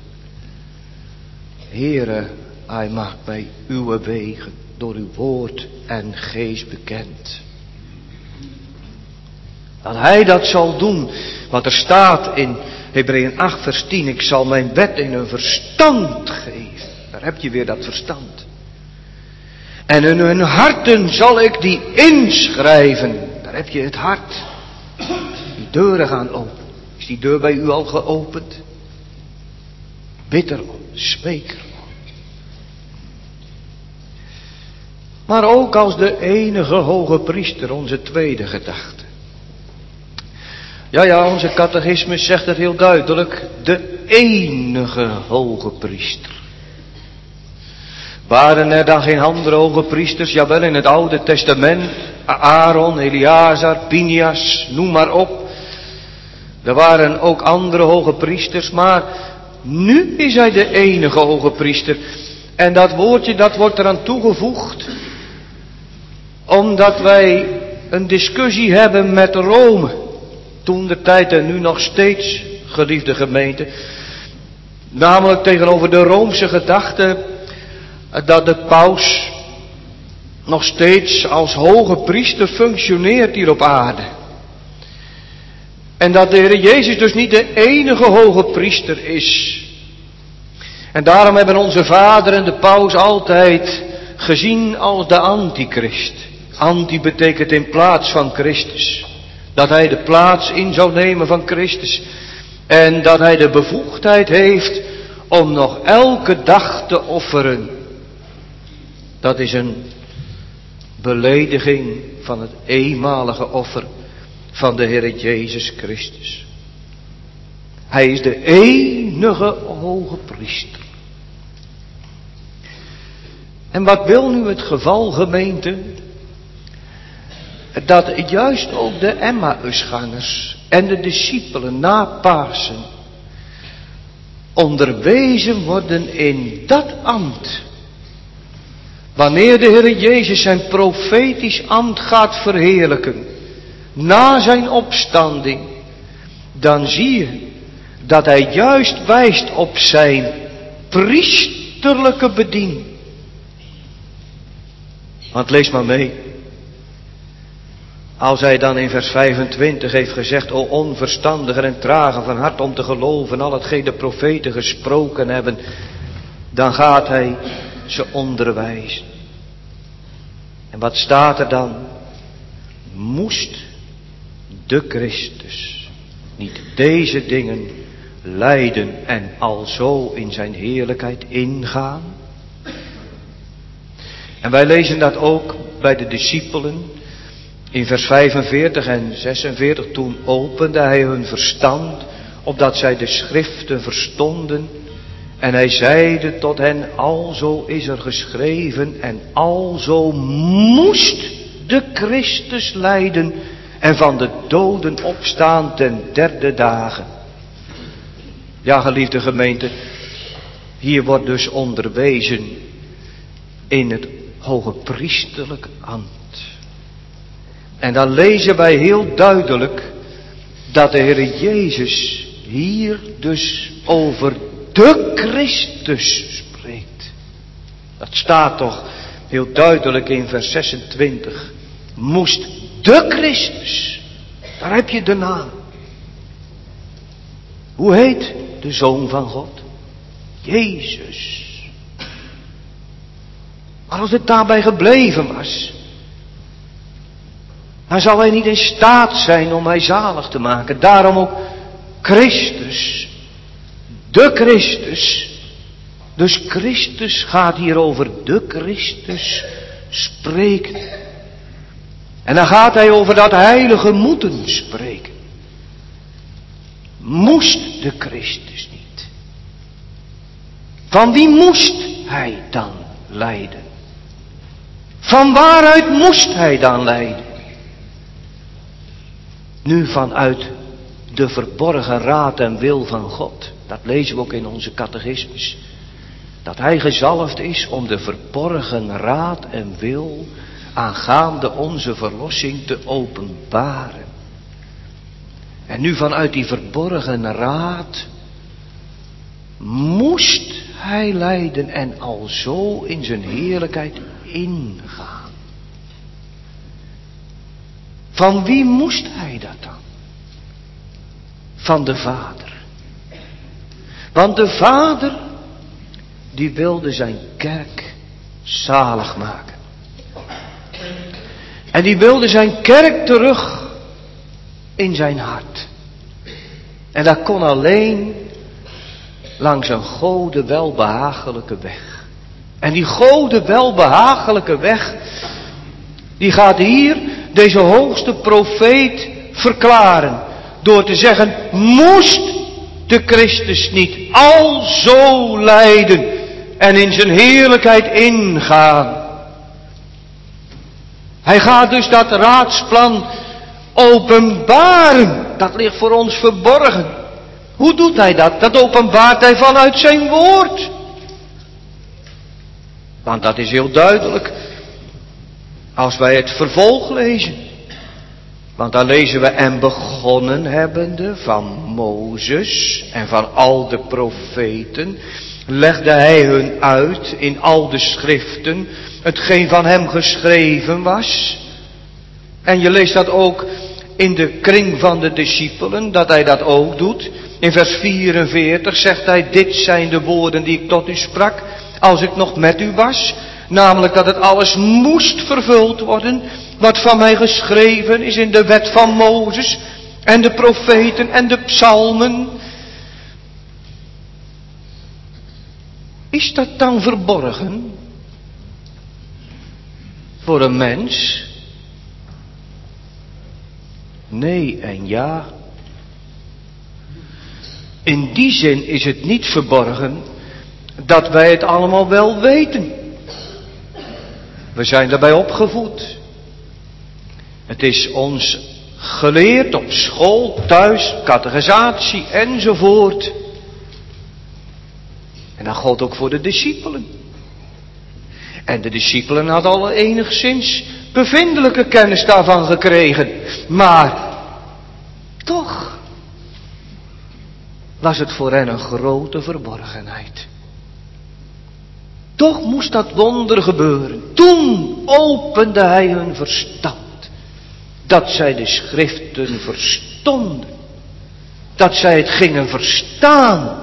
Heere, hij maakt mij uw wegen door uw woord en geest bekend. Dat hij dat zal doen, wat er staat in Hebreeën acht vers tien. Ik zal mijn wet in hun verstand geven. Daar heb je weer dat verstand. En in hun harten zal ik die inschrijven. Daar heb je het hart. Die deuren gaan open. Is die deur bij u al geopend? Bid erom, smeek erom. Maar ook als de enige hoge priester, onze tweede gedachte. Ja, ja, onze catechismus zegt het heel duidelijk. De enige hoge priester. Waren er dan geen andere hoge priesters? Jawel, in het Oude Testament. Aaron, Eleazar, Pinias, noem maar op. Er waren ook andere hoge priesters, maar nu is hij de enige hoge priester. En dat woordje, dat wordt eraan toegevoegd. Omdat wij een discussie hebben met Rome. Toen de tijd en nu nog steeds, geliefde gemeente. Namelijk tegenover de Roomse gedachte dat de paus nog steeds als hoge priester functioneert hier op aarde. En dat de Heer Jezus dus niet de enige hoge priester is. En daarom hebben onze vader en de paus altijd gezien als de antichrist. Anti betekent in plaats van Christus. Dat hij de plaats in zou nemen van Christus. En dat hij de bevoegdheid heeft om nog elke dag te offeren. Dat is een belediging van het eenmalige offer van de Heer Jezus Christus. Hij is de enige hoge priester. En wat wil nu het geval, gemeente? Dat juist ook de Emmausgangers en de discipelen na Pasen onderwezen worden in dat ambt. Wanneer de Heer Jezus zijn profetisch ambt gaat verheerlijken, na zijn opstanding, dan zie je dat hij juist wijst op zijn priesterlijke bediening. Want lees maar mee. Als hij dan in vers vijfentwintig heeft gezegd, o onverstandigen en tragen van hart om te geloven al hetgeen de profeten gesproken hebben, dan gaat hij ze onderwijzen. En wat staat er dan? Moest de Christus niet deze dingen lijden en alzo in zijn heerlijkheid ingaan? En wij lezen dat ook bij de discipelen in vers vijfenveertig en zesenveertig. Toen opende hij hun verstand, opdat zij de schriften verstonden. En hij zeide tot hen, alzo is er geschreven en alzo moest de Christus lijden en van de doden opstaan ten derde dagen. Ja, geliefde gemeente, hier wordt dus onderwezen in het hoge priesterlijk ambt. En dan lezen wij heel duidelijk dat de Heer Jezus hier dus over de Christus spreekt. Dat staat toch heel duidelijk in vers zesentwintig. Moest de Christus. Daar heb je de naam. Hoe heet de Zoon van God? Jezus. Maar als het daarbij gebleven was, dan zal hij niet in staat zijn om mij zalig te maken. Daarom ook Christus. De Christus. Dus Christus gaat hier over de Christus spreken. En dan gaat hij over dat heilige moeten spreken. Moest de Christus niet? Van wie moest hij dan lijden? Van waaruit moest hij dan lijden? Nu vanuit de verborgen raad en wil van God. Dat lezen we ook in onze catechismus. Dat hij gezalfd is om de verborgen raad en wil aangaande onze verlossing te openbaren. En nu vanuit die verborgen raad moest hij lijden en alzo in zijn heerlijkheid ingaan. Van wie moest hij dat dan? Van de Vader. Want de Vader, die wilde zijn kerk zalig maken. En die wilde zijn kerk terug in zijn hart. En dat kon alleen langs een gode welbehagelijke weg. En die gode welbehagelijke weg, die gaat hier deze hoogste profeet verklaren. Door te zeggen, moest de Christus niet alzo lijden en in zijn heerlijkheid ingaan. Hij gaat dus dat raadsplan openbaren. Dat ligt voor ons verborgen. Hoe doet hij dat? Dat openbaart hij vanuit zijn woord. Want dat is heel duidelijk als wij het vervolg lezen. Want dan lezen we, en begonnen hebbende van Mozes en van al de profeten, legde hij hun uit in al de schriften, hetgeen van hem geschreven was. En je leest dat ook in de kring van de discipelen, dat hij dat ook doet. In vers vierenveertig zegt hij, dit zijn de woorden die ik tot u sprak, als ik nog met u was. Namelijk dat het alles moest vervuld worden, wat van mij geschreven is in de wet van Mozes en de profeten en de psalmen. Is dat dan verborgen voor een mens? Nee en ja. In die zin is het niet verborgen dat wij het allemaal wel weten. We zijn daarbij opgevoed. Het is ons geleerd op school, thuis, catechisatie enzovoort. En dat geldt ook voor de discipelen. En de discipelen hadden al enigszins bevindelijke kennis daarvan gekregen. Maar toch was het voor hen een grote verborgenheid. Toch moest dat wonder gebeuren. Toen opende hij hun verstand. Dat zij de schriften verstonden. Dat zij het gingen verstaan.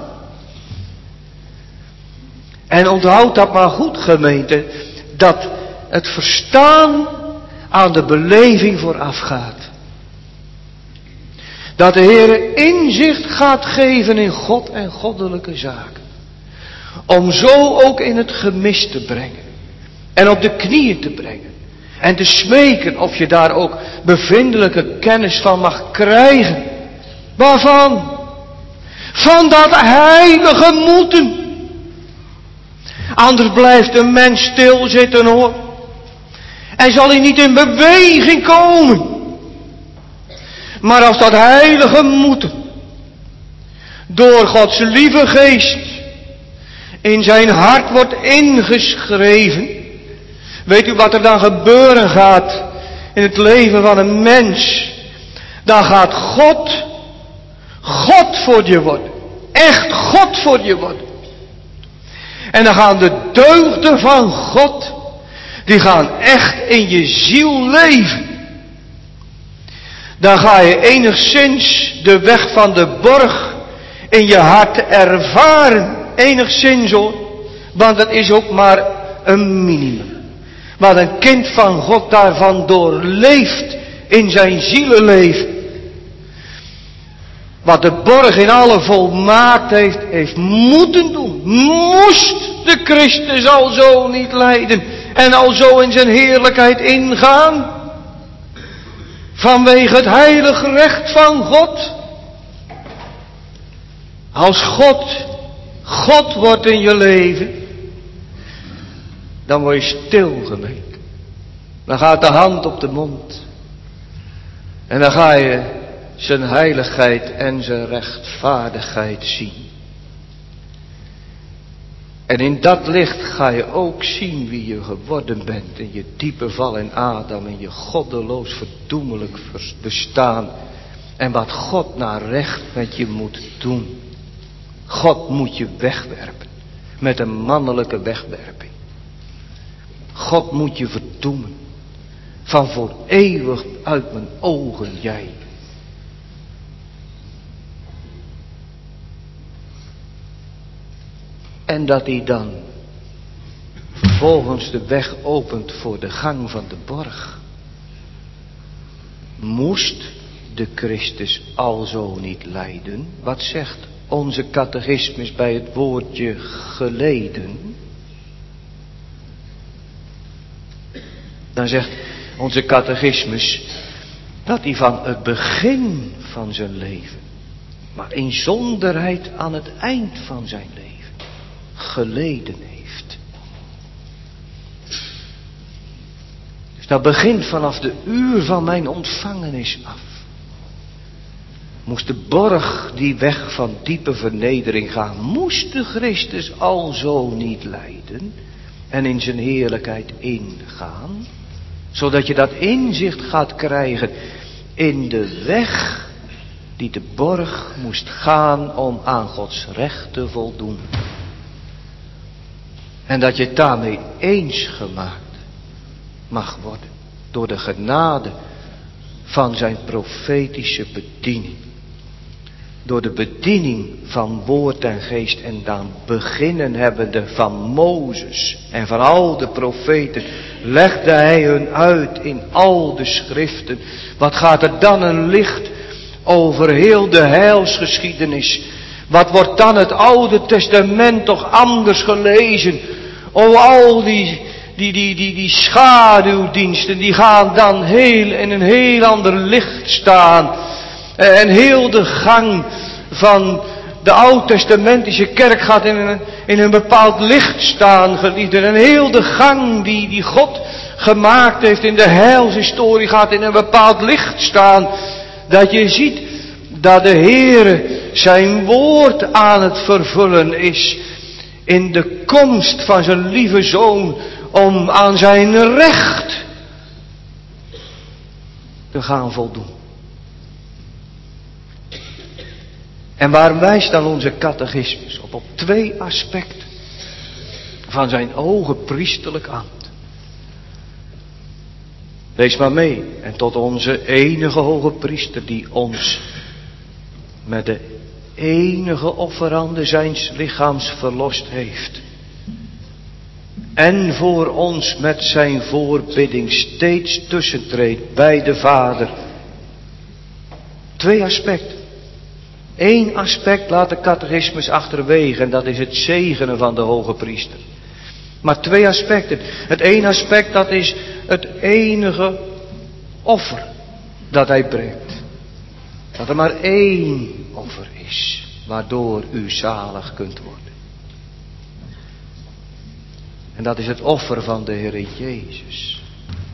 En onthoud dat maar goed, gemeente, dat het verstaan aan de beleving voorafgaat. Dat de Heer inzicht gaat geven in God en goddelijke zaken. Om zo ook in het gemis te brengen. En op de knieën te brengen. En te smeken of je daar ook bevindelijke kennis van mag krijgen. Waarvan? Van dat heilige moeten. Anders blijft een mens stilzitten, hoor. En zal hij niet in beweging komen. Maar als dat heilige moeten door Gods lieve geest in zijn hart wordt ingeschreven. Weet u wat er dan gebeuren gaat in het leven van een mens? Dan gaat God, God voor je worden. Echt God voor je worden. En dan gaan de deugden van God, die gaan echt in je ziel leven. Dan ga je enigszins de weg van de borg in je hart ervaren. Enigszins hoor. Want dat is ook maar een minimum. Wat een kind van God daarvan doorleeft in zijn zielenleven. Wat de borg in alle volmaakt heeft, heeft moeten doen. Moest de Christus al zo niet lijden. En al zo in zijn heerlijkheid ingaan. Vanwege het heilige recht van God. Als God, God wordt in je leven. Dan word je stil, gemeente. Dan gaat de hand op de mond. En dan ga je zijn heiligheid en zijn rechtvaardigheid zien. En in dat licht ga je ook zien wie je geworden bent. In je diepe val in Adam. In je goddeloos verdoemelijk bestaan. En wat God naar recht met je moet doen. God moet je wegwerpen. Met een mannelijke wegwerping. God moet je verdoemen. Van voor eeuwig uit mijn ogen jij. En dat hij dan vervolgens de weg opent voor de gang van de borg. Moest de Christus alzo niet lijden? Wat zegt onze catechismus bij het woordje geleden? Dan zegt onze catechismus dat hij van het begin van zijn leven, maar in zonderheid aan het eind van zijn leven, geleden heeft. Dus dat begint vanaf de uur van mijn ontvangenis af. Moest de borg die weg van diepe vernedering gaan, moest de Christus alzo niet lijden en in zijn heerlijkheid ingaan, zodat je dat inzicht gaat krijgen in de weg die de borg moest gaan om aan Gods recht te voldoen. En dat je het daarmee eens gemaakt mag worden door de genade van zijn profetische bediening. Door de bediening van woord en geest en dan beginnen hebbende van Mozes en van al de profeten, legde hij hun uit in al de schriften. Wat gaat er dan een licht over heel de heilsgeschiedenis. Wat wordt dan het Oude Testament toch anders gelezen. O, al die, die, die, die, die schaduwdiensten, die gaan dan heel in een heel ander licht staan. En heel de gang van de Oud-testamentische kerk gaat in een, in een bepaald licht staan, geliefden. En heel de gang die, die God gemaakt heeft in de heilshistorie gaat in een bepaald licht staan. Dat je ziet dat de Heere zijn woord aan het vervullen is in de komst van zijn lieve Zoon om aan zijn recht te gaan voldoen. En waar wijst dan onze catechismus op? Op twee aspecten van zijn hoge priesterlijk ambt. Lees maar mee. En tot onze enige hoge priester die ons met de enige offerande zijns lichaams verlost heeft. En voor ons met zijn voorbidding steeds tussentreedt bij de Vader. Twee aspecten. Eén aspect laat de catechismus achterwege en dat is het zegenen van de hoge priester. Maar twee aspecten. Het ene aspect dat is het enige offer dat hij brengt. Dat er maar één offer is waardoor u zalig kunt worden. En dat is het offer van de Heere Jezus.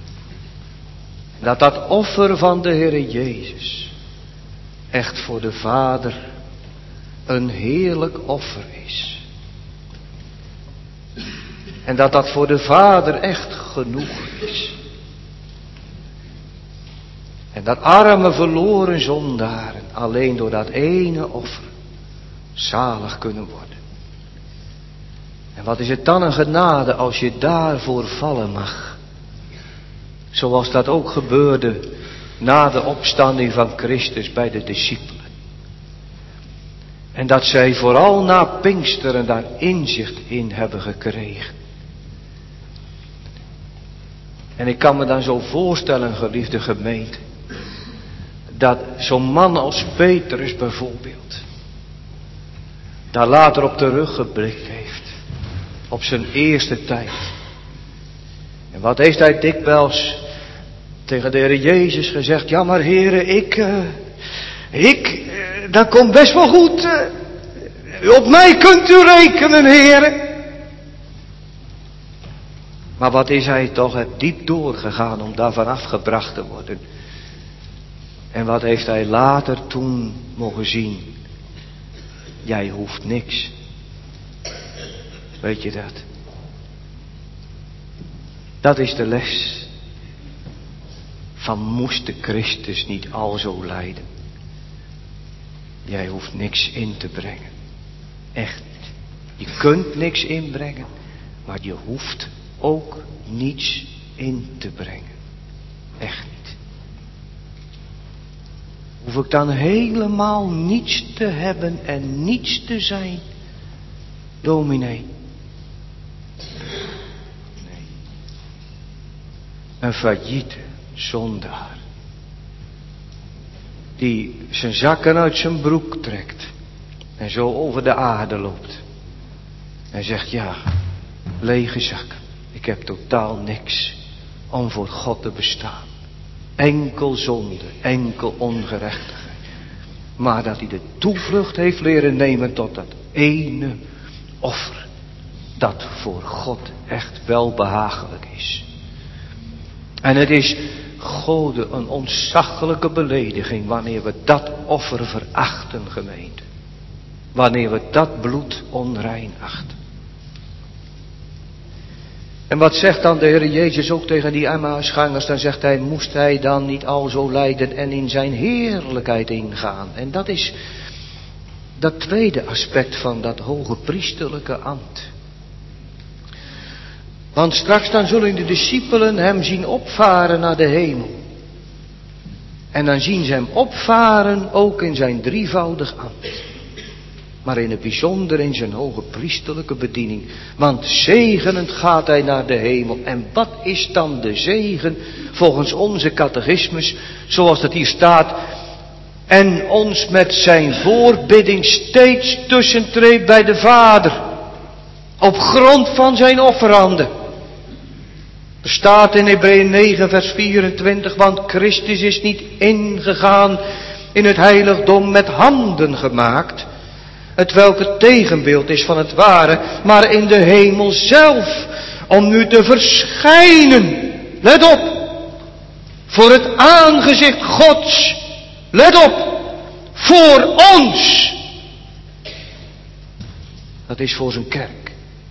Dat dat offer van de Heere Jezus echt voor de Vader een heerlijk offer is. En dat dat voor de Vader echt genoeg is. En dat arme verloren zondaren alleen door dat ene offer zalig kunnen worden. En wat is het dan een genade als je daarvoor vallen mag. Zoals dat ook gebeurde na de opstanding van Christus bij de discipelen. En dat zij vooral na Pinksteren daar inzicht in hebben gekregen. En ik kan me dan zo voorstellen, geliefde gemeente, dat zo'n man als Petrus bijvoorbeeld daar later op de rug geblikt heeft. Op zijn eerste tijd. En wat heeft hij dikwijls tegen de Heer Jezus gezegd? Ja, maar Heere, ik, uh, ik, uh, dat komt best wel goed. Uh, op mij kunt u rekenen, Heere. Maar wat is hij toch het diep doorgegaan om daarvan afgebracht te worden. En wat heeft hij later toen mogen zien? Jij hoeft niks. Weet je dat? Dat is de les. Van moest de Christus niet al zo lijden. Jij hoeft niks in te brengen. Echt niet. Je kunt niks inbrengen. Maar je hoeft ook niets in te brengen. Echt niet. Hoef ik dan helemaal niets te hebben en niets te zijn? Dominee. Nee. Een failliete zondaar. Die zijn zakken uit zijn broek trekt. En zo over de aarde loopt. En zegt ja, lege zakken. Ik heb totaal niks om voor God te bestaan. Enkel zonde, enkel ongerechtigheid. Maar dat hij de toevlucht heeft leren nemen tot dat ene offer. Dat voor God echt welbehagelijk is. En het is Gode een ontzaglijke belediging wanneer we dat offer verachten, gemeente. Wanneer we dat bloed onrein achten. En wat zegt dan de Heer Jezus ook tegen die Emmausgangers? Dan zegt hij, moest hij dan niet al zo lijden en in zijn heerlijkheid ingaan? En dat is dat tweede aspect van dat hoge priesterlijke ambt. Want straks dan zullen de discipelen hem zien opvaren naar de hemel. En dan zien ze hem opvaren ook in zijn drievoudig ambt. Maar in het bijzonder in zijn hoge priesterlijke bediening. Want zegenend gaat hij naar de hemel. En wat is dan de zegen volgens onze catechismus, zoals dat hier staat? En ons met zijn voorbidding steeds tussentreedt bij de Vader. Op grond van zijn offeranden. Er staat in Hebreeën negen vers vierentwintig. Want Christus is niet ingegaan in het heiligdom met handen gemaakt. Het welke tegenbeeld is van het ware. Maar in de hemel zelf. Om nu te verschijnen. Let op. Voor het aangezicht Gods. Let op. Voor ons. Dat is voor zijn kerk.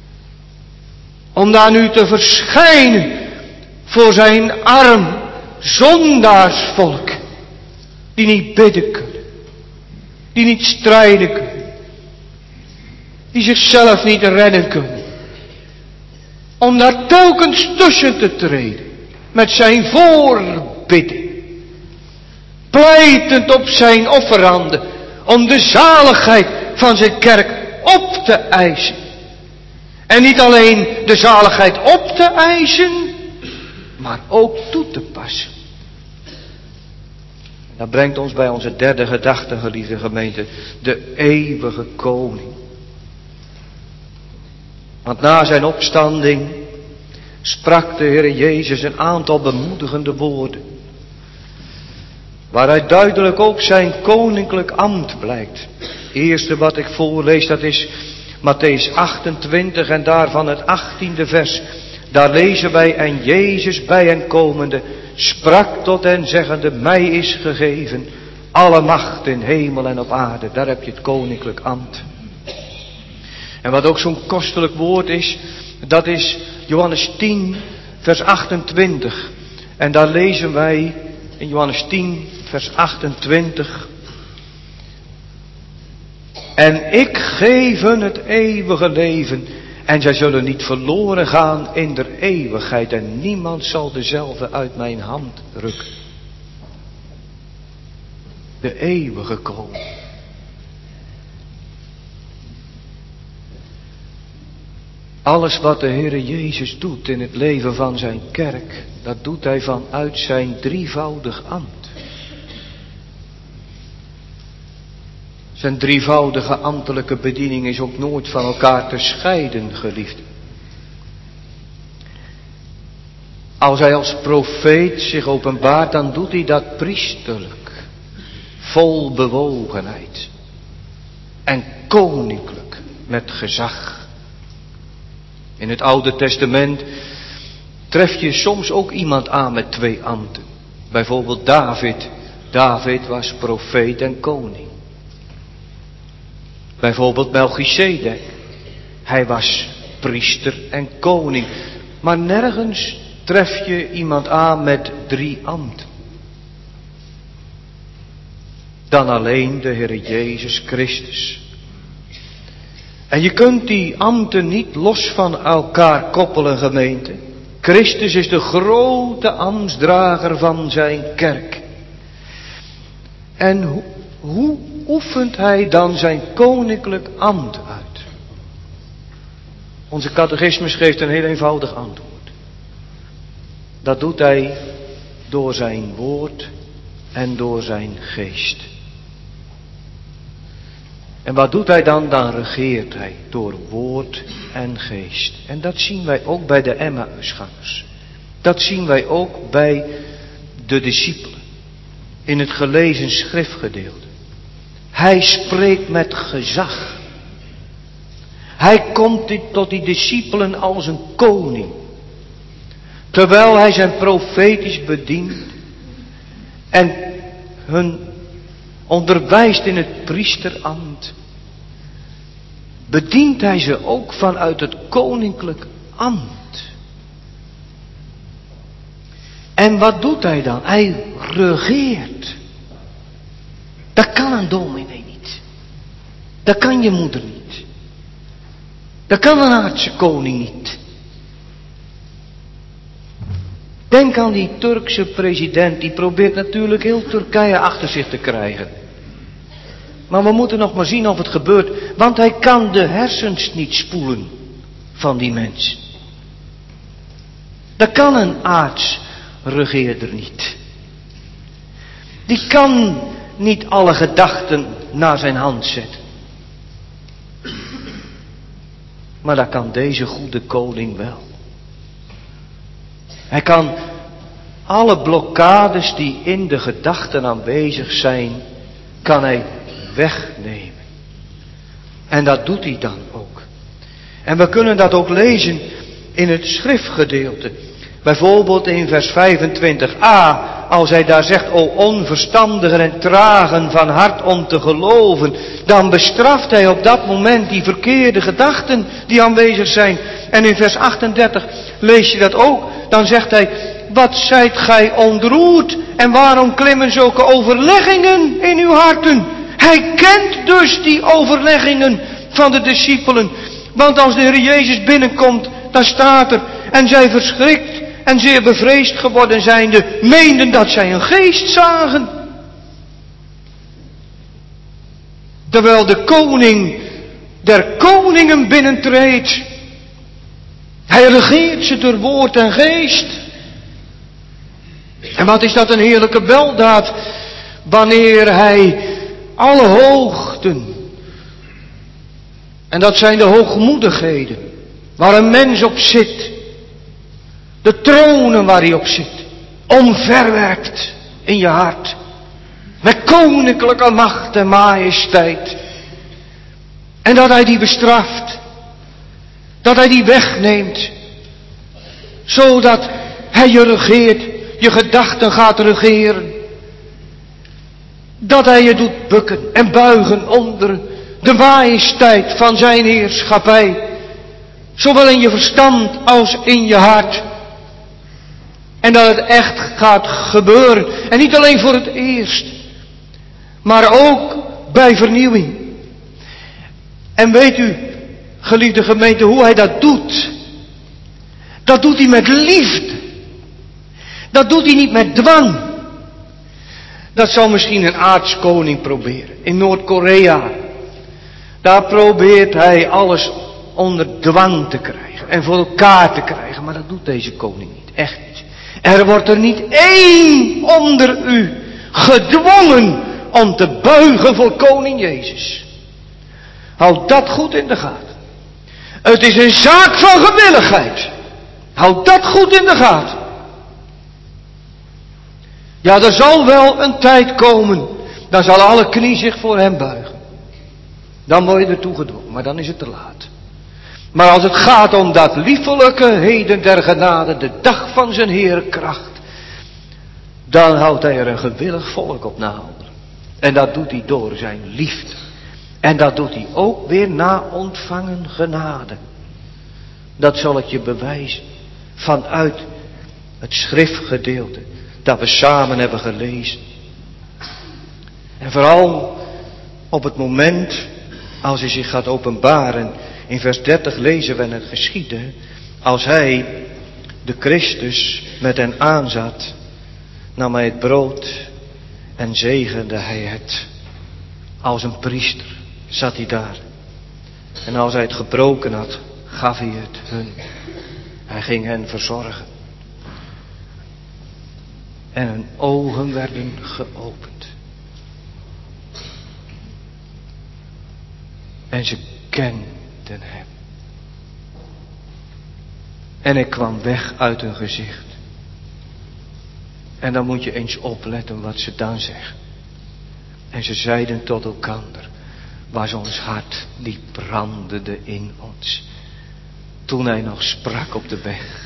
Om daar nu te verschijnen. Voor zijn arm zondaarsvolk. Die niet bidden kunnen. Die niet strijden kunnen. Die zichzelf niet redden kunnen. Om daar telkens tussen te treden. Met zijn voorbidden. Pleitend op zijn offeranden. Om de zaligheid van zijn kerk op te eisen. En niet alleen de zaligheid op te eisen. Maar ook toe te passen. Dat brengt ons bij onze derde gedachte, geliefde gemeente. De eeuwige koning. Want na zijn opstanding sprak de Heer Jezus een aantal bemoedigende woorden. Waaruit duidelijk ook zijn koninklijk ambt blijkt. Het eerste wat ik voorlees, dat is Mattheüs achtentwintig en daarvan het achttiende vers. Daar lezen wij: en Jezus bij hen komende sprak tot hen zeggende: mij is gegeven alle macht in hemel en op aarde. Daar heb je het koninklijk ambt. En wat ook zo'n kostelijk woord is, dat is Johannes tien vers achtentwintig. En daar lezen wij in Johannes tien vers achtentwintig. En ik geven het eeuwige leven. En zij zullen niet verloren gaan in der eeuwigheid. En niemand zal dezelfde uit mijn hand rukken. De eeuwige koning. Alles wat de Heere Jezus doet in het leven van zijn kerk, dat doet hij vanuit zijn drievoudig ambt. Zijn drievoudige ambtelijke bediening is ook nooit van elkaar te scheiden, geliefden. Als hij als profeet zich openbaart, dan doet hij dat priesterlijk, vol bewogenheid en koninklijk met gezag. In het Oude Testament tref je soms ook iemand aan met twee ambten. Bijvoorbeeld David. David was profeet en koning. Bijvoorbeeld Melchizedek. Hij was priester en koning. Maar nergens tref je iemand aan met drie ambten. Dan alleen de Heer Jezus Christus. En je kunt die ambten niet los van elkaar koppelen, gemeente. Christus is de grote ambtsdrager van zijn kerk. En hoe, hoe oefent hij dan zijn koninklijk ambt uit? Onze catechismus geeft een heel eenvoudig antwoord. Dat doet hij door zijn woord en door zijn geest. En wat doet hij dan? Dan regeert hij door woord en geest. En dat zien wij ook bij de Emmausgangers. Dat zien wij ook bij de discipelen. In het gelezen schriftgedeelte. Hij spreekt met gezag. Hij komt tot die discipelen als een koning. Terwijl hij zijn profetisch bedient. En hun onderwijst in het priesterambt. Bedient hij ze ook vanuit het koninklijk ambt. En wat doet hij dan? Hij regeert. Dat kan een dominee niet. Dat kan je moeder niet. Dat kan een aardse koning niet. Denk aan die Turkse president, die probeert natuurlijk heel Turkije achter zich te krijgen. Maar we moeten nog maar zien of het gebeurt, want hij kan de hersens niet spoelen van die mens. Dat kan een aartsregeerder niet. Die kan niet alle gedachten naar zijn hand zetten. Maar dat kan deze goede koning wel. Hij kan alle blokkades die in de gedachten aanwezig zijn, kan hij wegnemen. En dat doet hij dan ook. En we kunnen dat ook lezen in het schriftgedeelte. Bijvoorbeeld in vers vijfentwintig a, als hij daar zegt, o onverstandigen en tragen van hart om te geloven, dan bestraft hij op dat moment die verkeerde gedachten die aanwezig zijn. En in vers achtendertig lees je dat ook, dan zegt hij, wat zijt gij ontroerd en waarom klimmen zulke overleggingen in uw harten? Hij kent dus die overleggingen van de discipelen. Want als de Heer Jezus binnenkomt, dan staat er, en zij verschrikt en zeer bevreesd geworden zijnde, meenden dat zij een geest zagen. Terwijl de koning der koningen binnentreedt. Hij regeert ze door woord en geest. En wat is dat een heerlijke weldaad, wanneer hij alle hoogten, en dat zijn de hoogmoedigheden, waar een mens op zit, de tronen waar hij op zit, omverwerpt in je hart, met koninklijke macht en majesteit. En dat hij die bestraft, dat hij die wegneemt, zodat hij je regeert, je gedachten gaat regeren. Dat hij je doet bukken en buigen onder de majesteit van zijn heerschappij. Zowel in je verstand als in je hart. En dat het echt gaat gebeuren. En niet alleen voor het eerst. Maar ook bij vernieuwing. En weet u, geliefde gemeente, hoe hij dat doet. Dat doet hij met liefde. Dat doet hij niet met dwang. Dat zou misschien een aardskoning proberen. In Noord-Korea. Daar probeert hij alles onder dwang te krijgen. En voor elkaar te krijgen. Maar dat doet deze koning niet. Echt niet. Er wordt er niet één onder u gedwongen om te buigen voor koning Jezus. Houd dat goed in de gaten. Het is een zaak van gewilligheid. Houd dat goed in de gaten. Ja, er zal wel een tijd komen. Dan zal alle knie zich voor hem buigen. Dan word je ertoe gedwongen, maar dan is het te laat. Maar als het gaat om dat liefelijke heden der genade, de dag van zijn heerkracht, dan houdt hij er een gewillig volk op na. En dat doet hij door zijn liefde. En dat doet hij ook weer na ontvangen genade. Dat zal ik je bewijzen vanuit het schriftgedeelte dat we samen hebben gelezen. En vooral op het moment als hij zich gaat openbaren. In vers dertig lezen we het geschieden. Als hij, de Christus, met hen aanzat, nam hij het brood en zegende hij het. Als een priester zat hij daar. En als hij het gebroken had, gaf hij het hun. Hij ging hen verzorgen. En hun ogen werden geopend. En ze kenden hem. En hij kwam weg uit hun gezicht. En dan moet je eens opletten wat ze dan zeggen. En ze zeiden tot elkander, was ons hart die brandde in ons, toen hij nog sprak op de weg.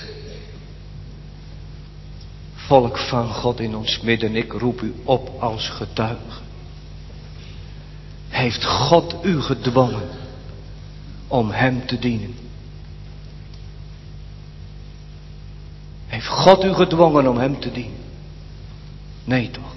Volk van God in ons midden, ik roep u op als getuige. Heeft God u gedwongen om hem te dienen? Heeft God u gedwongen om hem te dienen? Nee toch?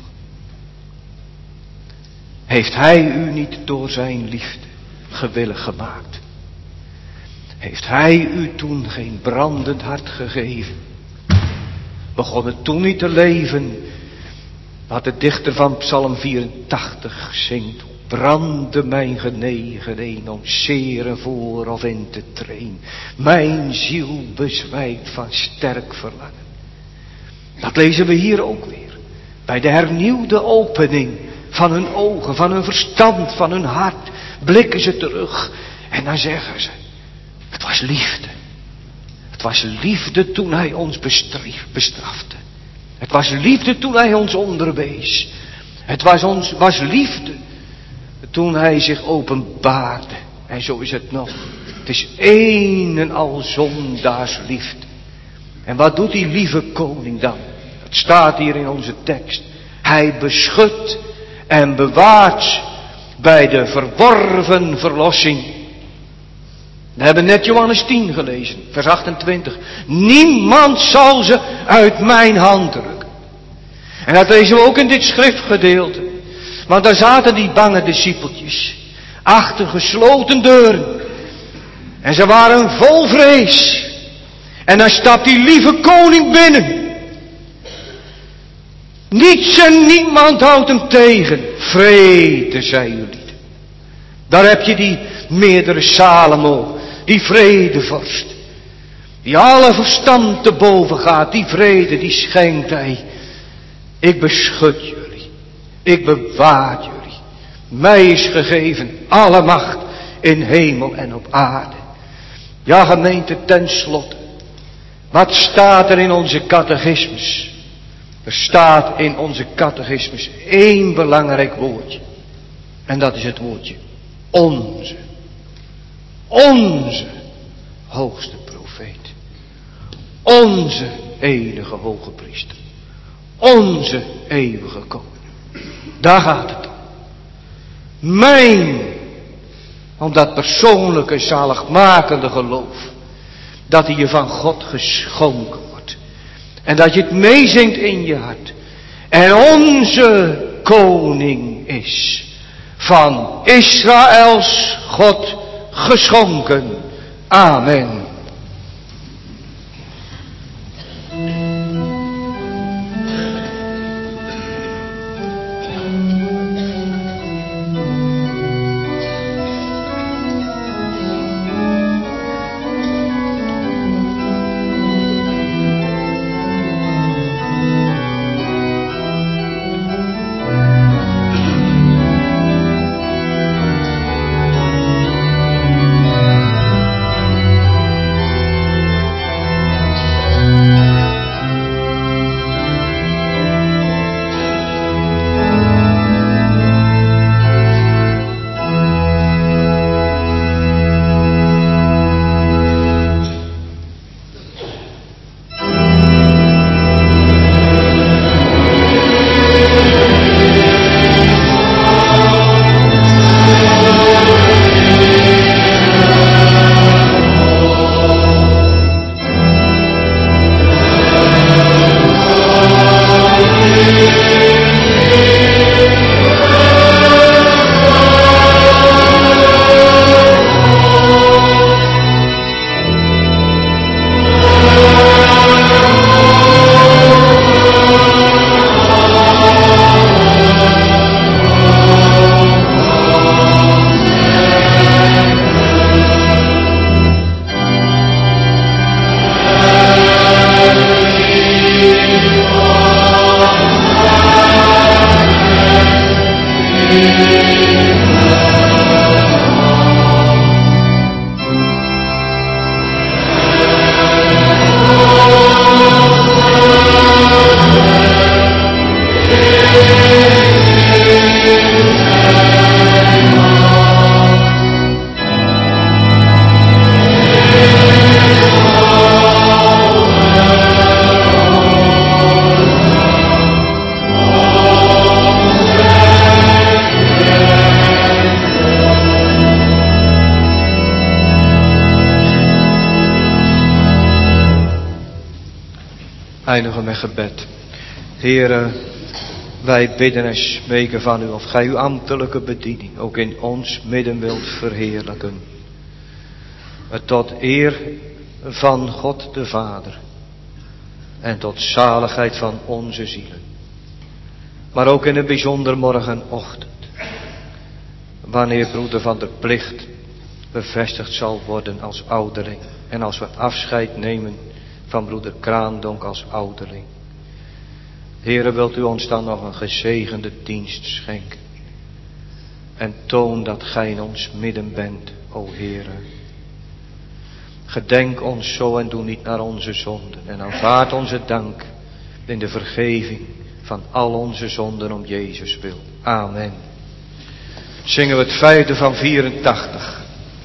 Heeft hij u niet door zijn liefde gewillig gemaakt? Heeft hij u toen geen brandend hart gegeven? begonnen toen niet te leven. Wat de dichter van Psalm vierentachtig zingt. Brandde mijn genegen een om zeren voor of in te treen. Mijn ziel bezwijkt van sterk verlangen. Dat lezen we hier ook weer. Bij de hernieuwde opening van hun ogen, van hun verstand, van hun hart. Blikken ze terug en dan zeggen ze. Het was liefde. Het was liefde toen hij ons bestrief, bestrafte. Het was liefde toen hij ons onderwees. Het was, ons, was liefde toen hij zich openbaarde. En zo is het nog. Het is één en al zondaarsliefde. En wat doet die lieve koning dan? Het staat hier in onze tekst. Hij beschut en bewaart bij de verworven verlossing. We hebben net Johannes tien gelezen, vers achtentwintig. Niemand zal ze uit mijn hand rukken. En dat lezen we ook in dit schriftgedeelte. Want daar zaten die bange discipeltjes. Achter gesloten deuren. En ze waren vol vrees. En dan stapt die lieve koning binnen. Niets en niemand houdt hem tegen. Vrede, zei jullie. Daar heb je die meerdere Salomo. Die vredevorst. Die alle verstand te boven gaat. Die vrede, die schenkt hij. Ik beschut jullie. Ik bewaar jullie. Mij is gegeven alle macht in hemel en op aarde. Ja, gemeente, ten slotte. Wat staat er in onze catechismus? Er staat in onze catechismus één belangrijk woordje. En dat is het woordje onze. Onze hoogste profeet. Onze enige hoge priester. Onze eeuwige koning. Daar gaat het om. Mijn, om dat persoonlijke zaligmakende geloof. Dat hij je van God geschonken wordt. En dat je het meezingt in je hart. En onze koning is van Israëls God geschonken. Amen. Eindigen met gebed. Heere, wij bidden en smeken van u of gij uw ambtelijke bediening ook in ons midden wilt verheerlijken. Tot eer van God de Vader en tot zaligheid van onze zielen. Maar ook in een bijzonder morgenochtend, wanneer broeder Van der Plicht bevestigd zal worden als ouderling. En als we afscheid nemen van broeder Kraandonk als ouderling. Heere, wilt u ons dan nog een gezegende dienst schenken. En toon dat gij in ons midden bent, o Heere. Gedenk ons zo en doe niet naar onze zonden. En aanvaard onze dank in de vergeving van al onze zonden om Jezus wil. Amen. Zingen we het vijfde van vierentachtig.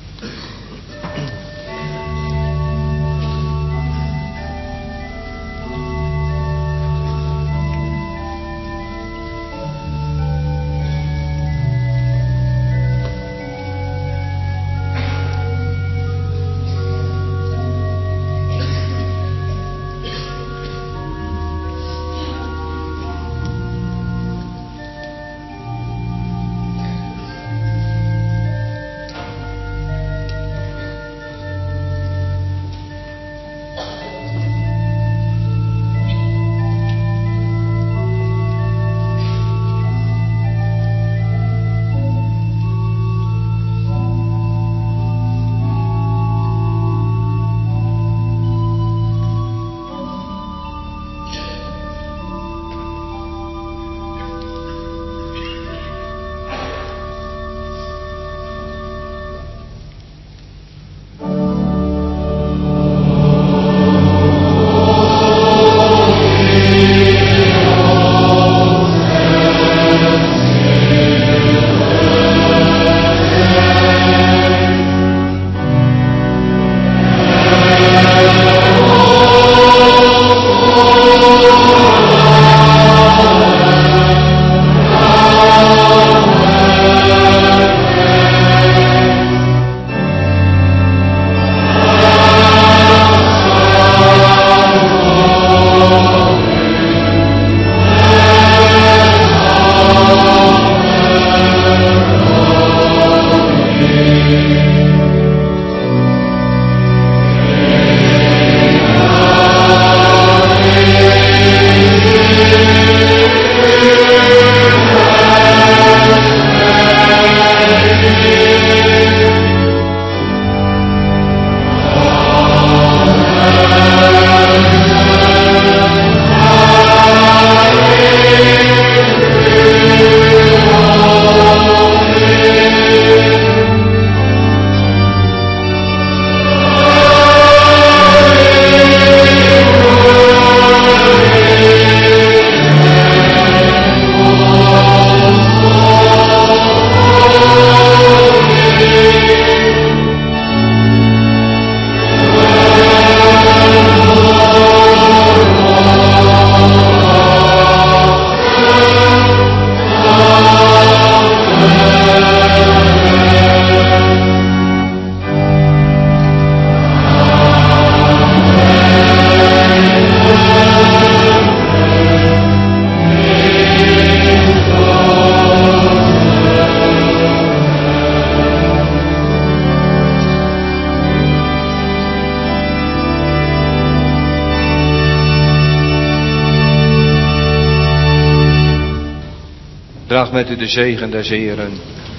Draag met u de zegen des Heeren.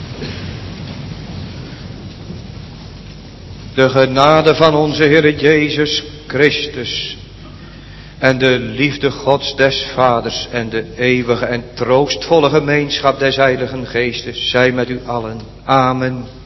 De genade van onze Heer Jezus Christus en de liefde Gods des Vaders en de eeuwige en troostvolle gemeenschap des Heiligen Geestes zij met u allen. Amen.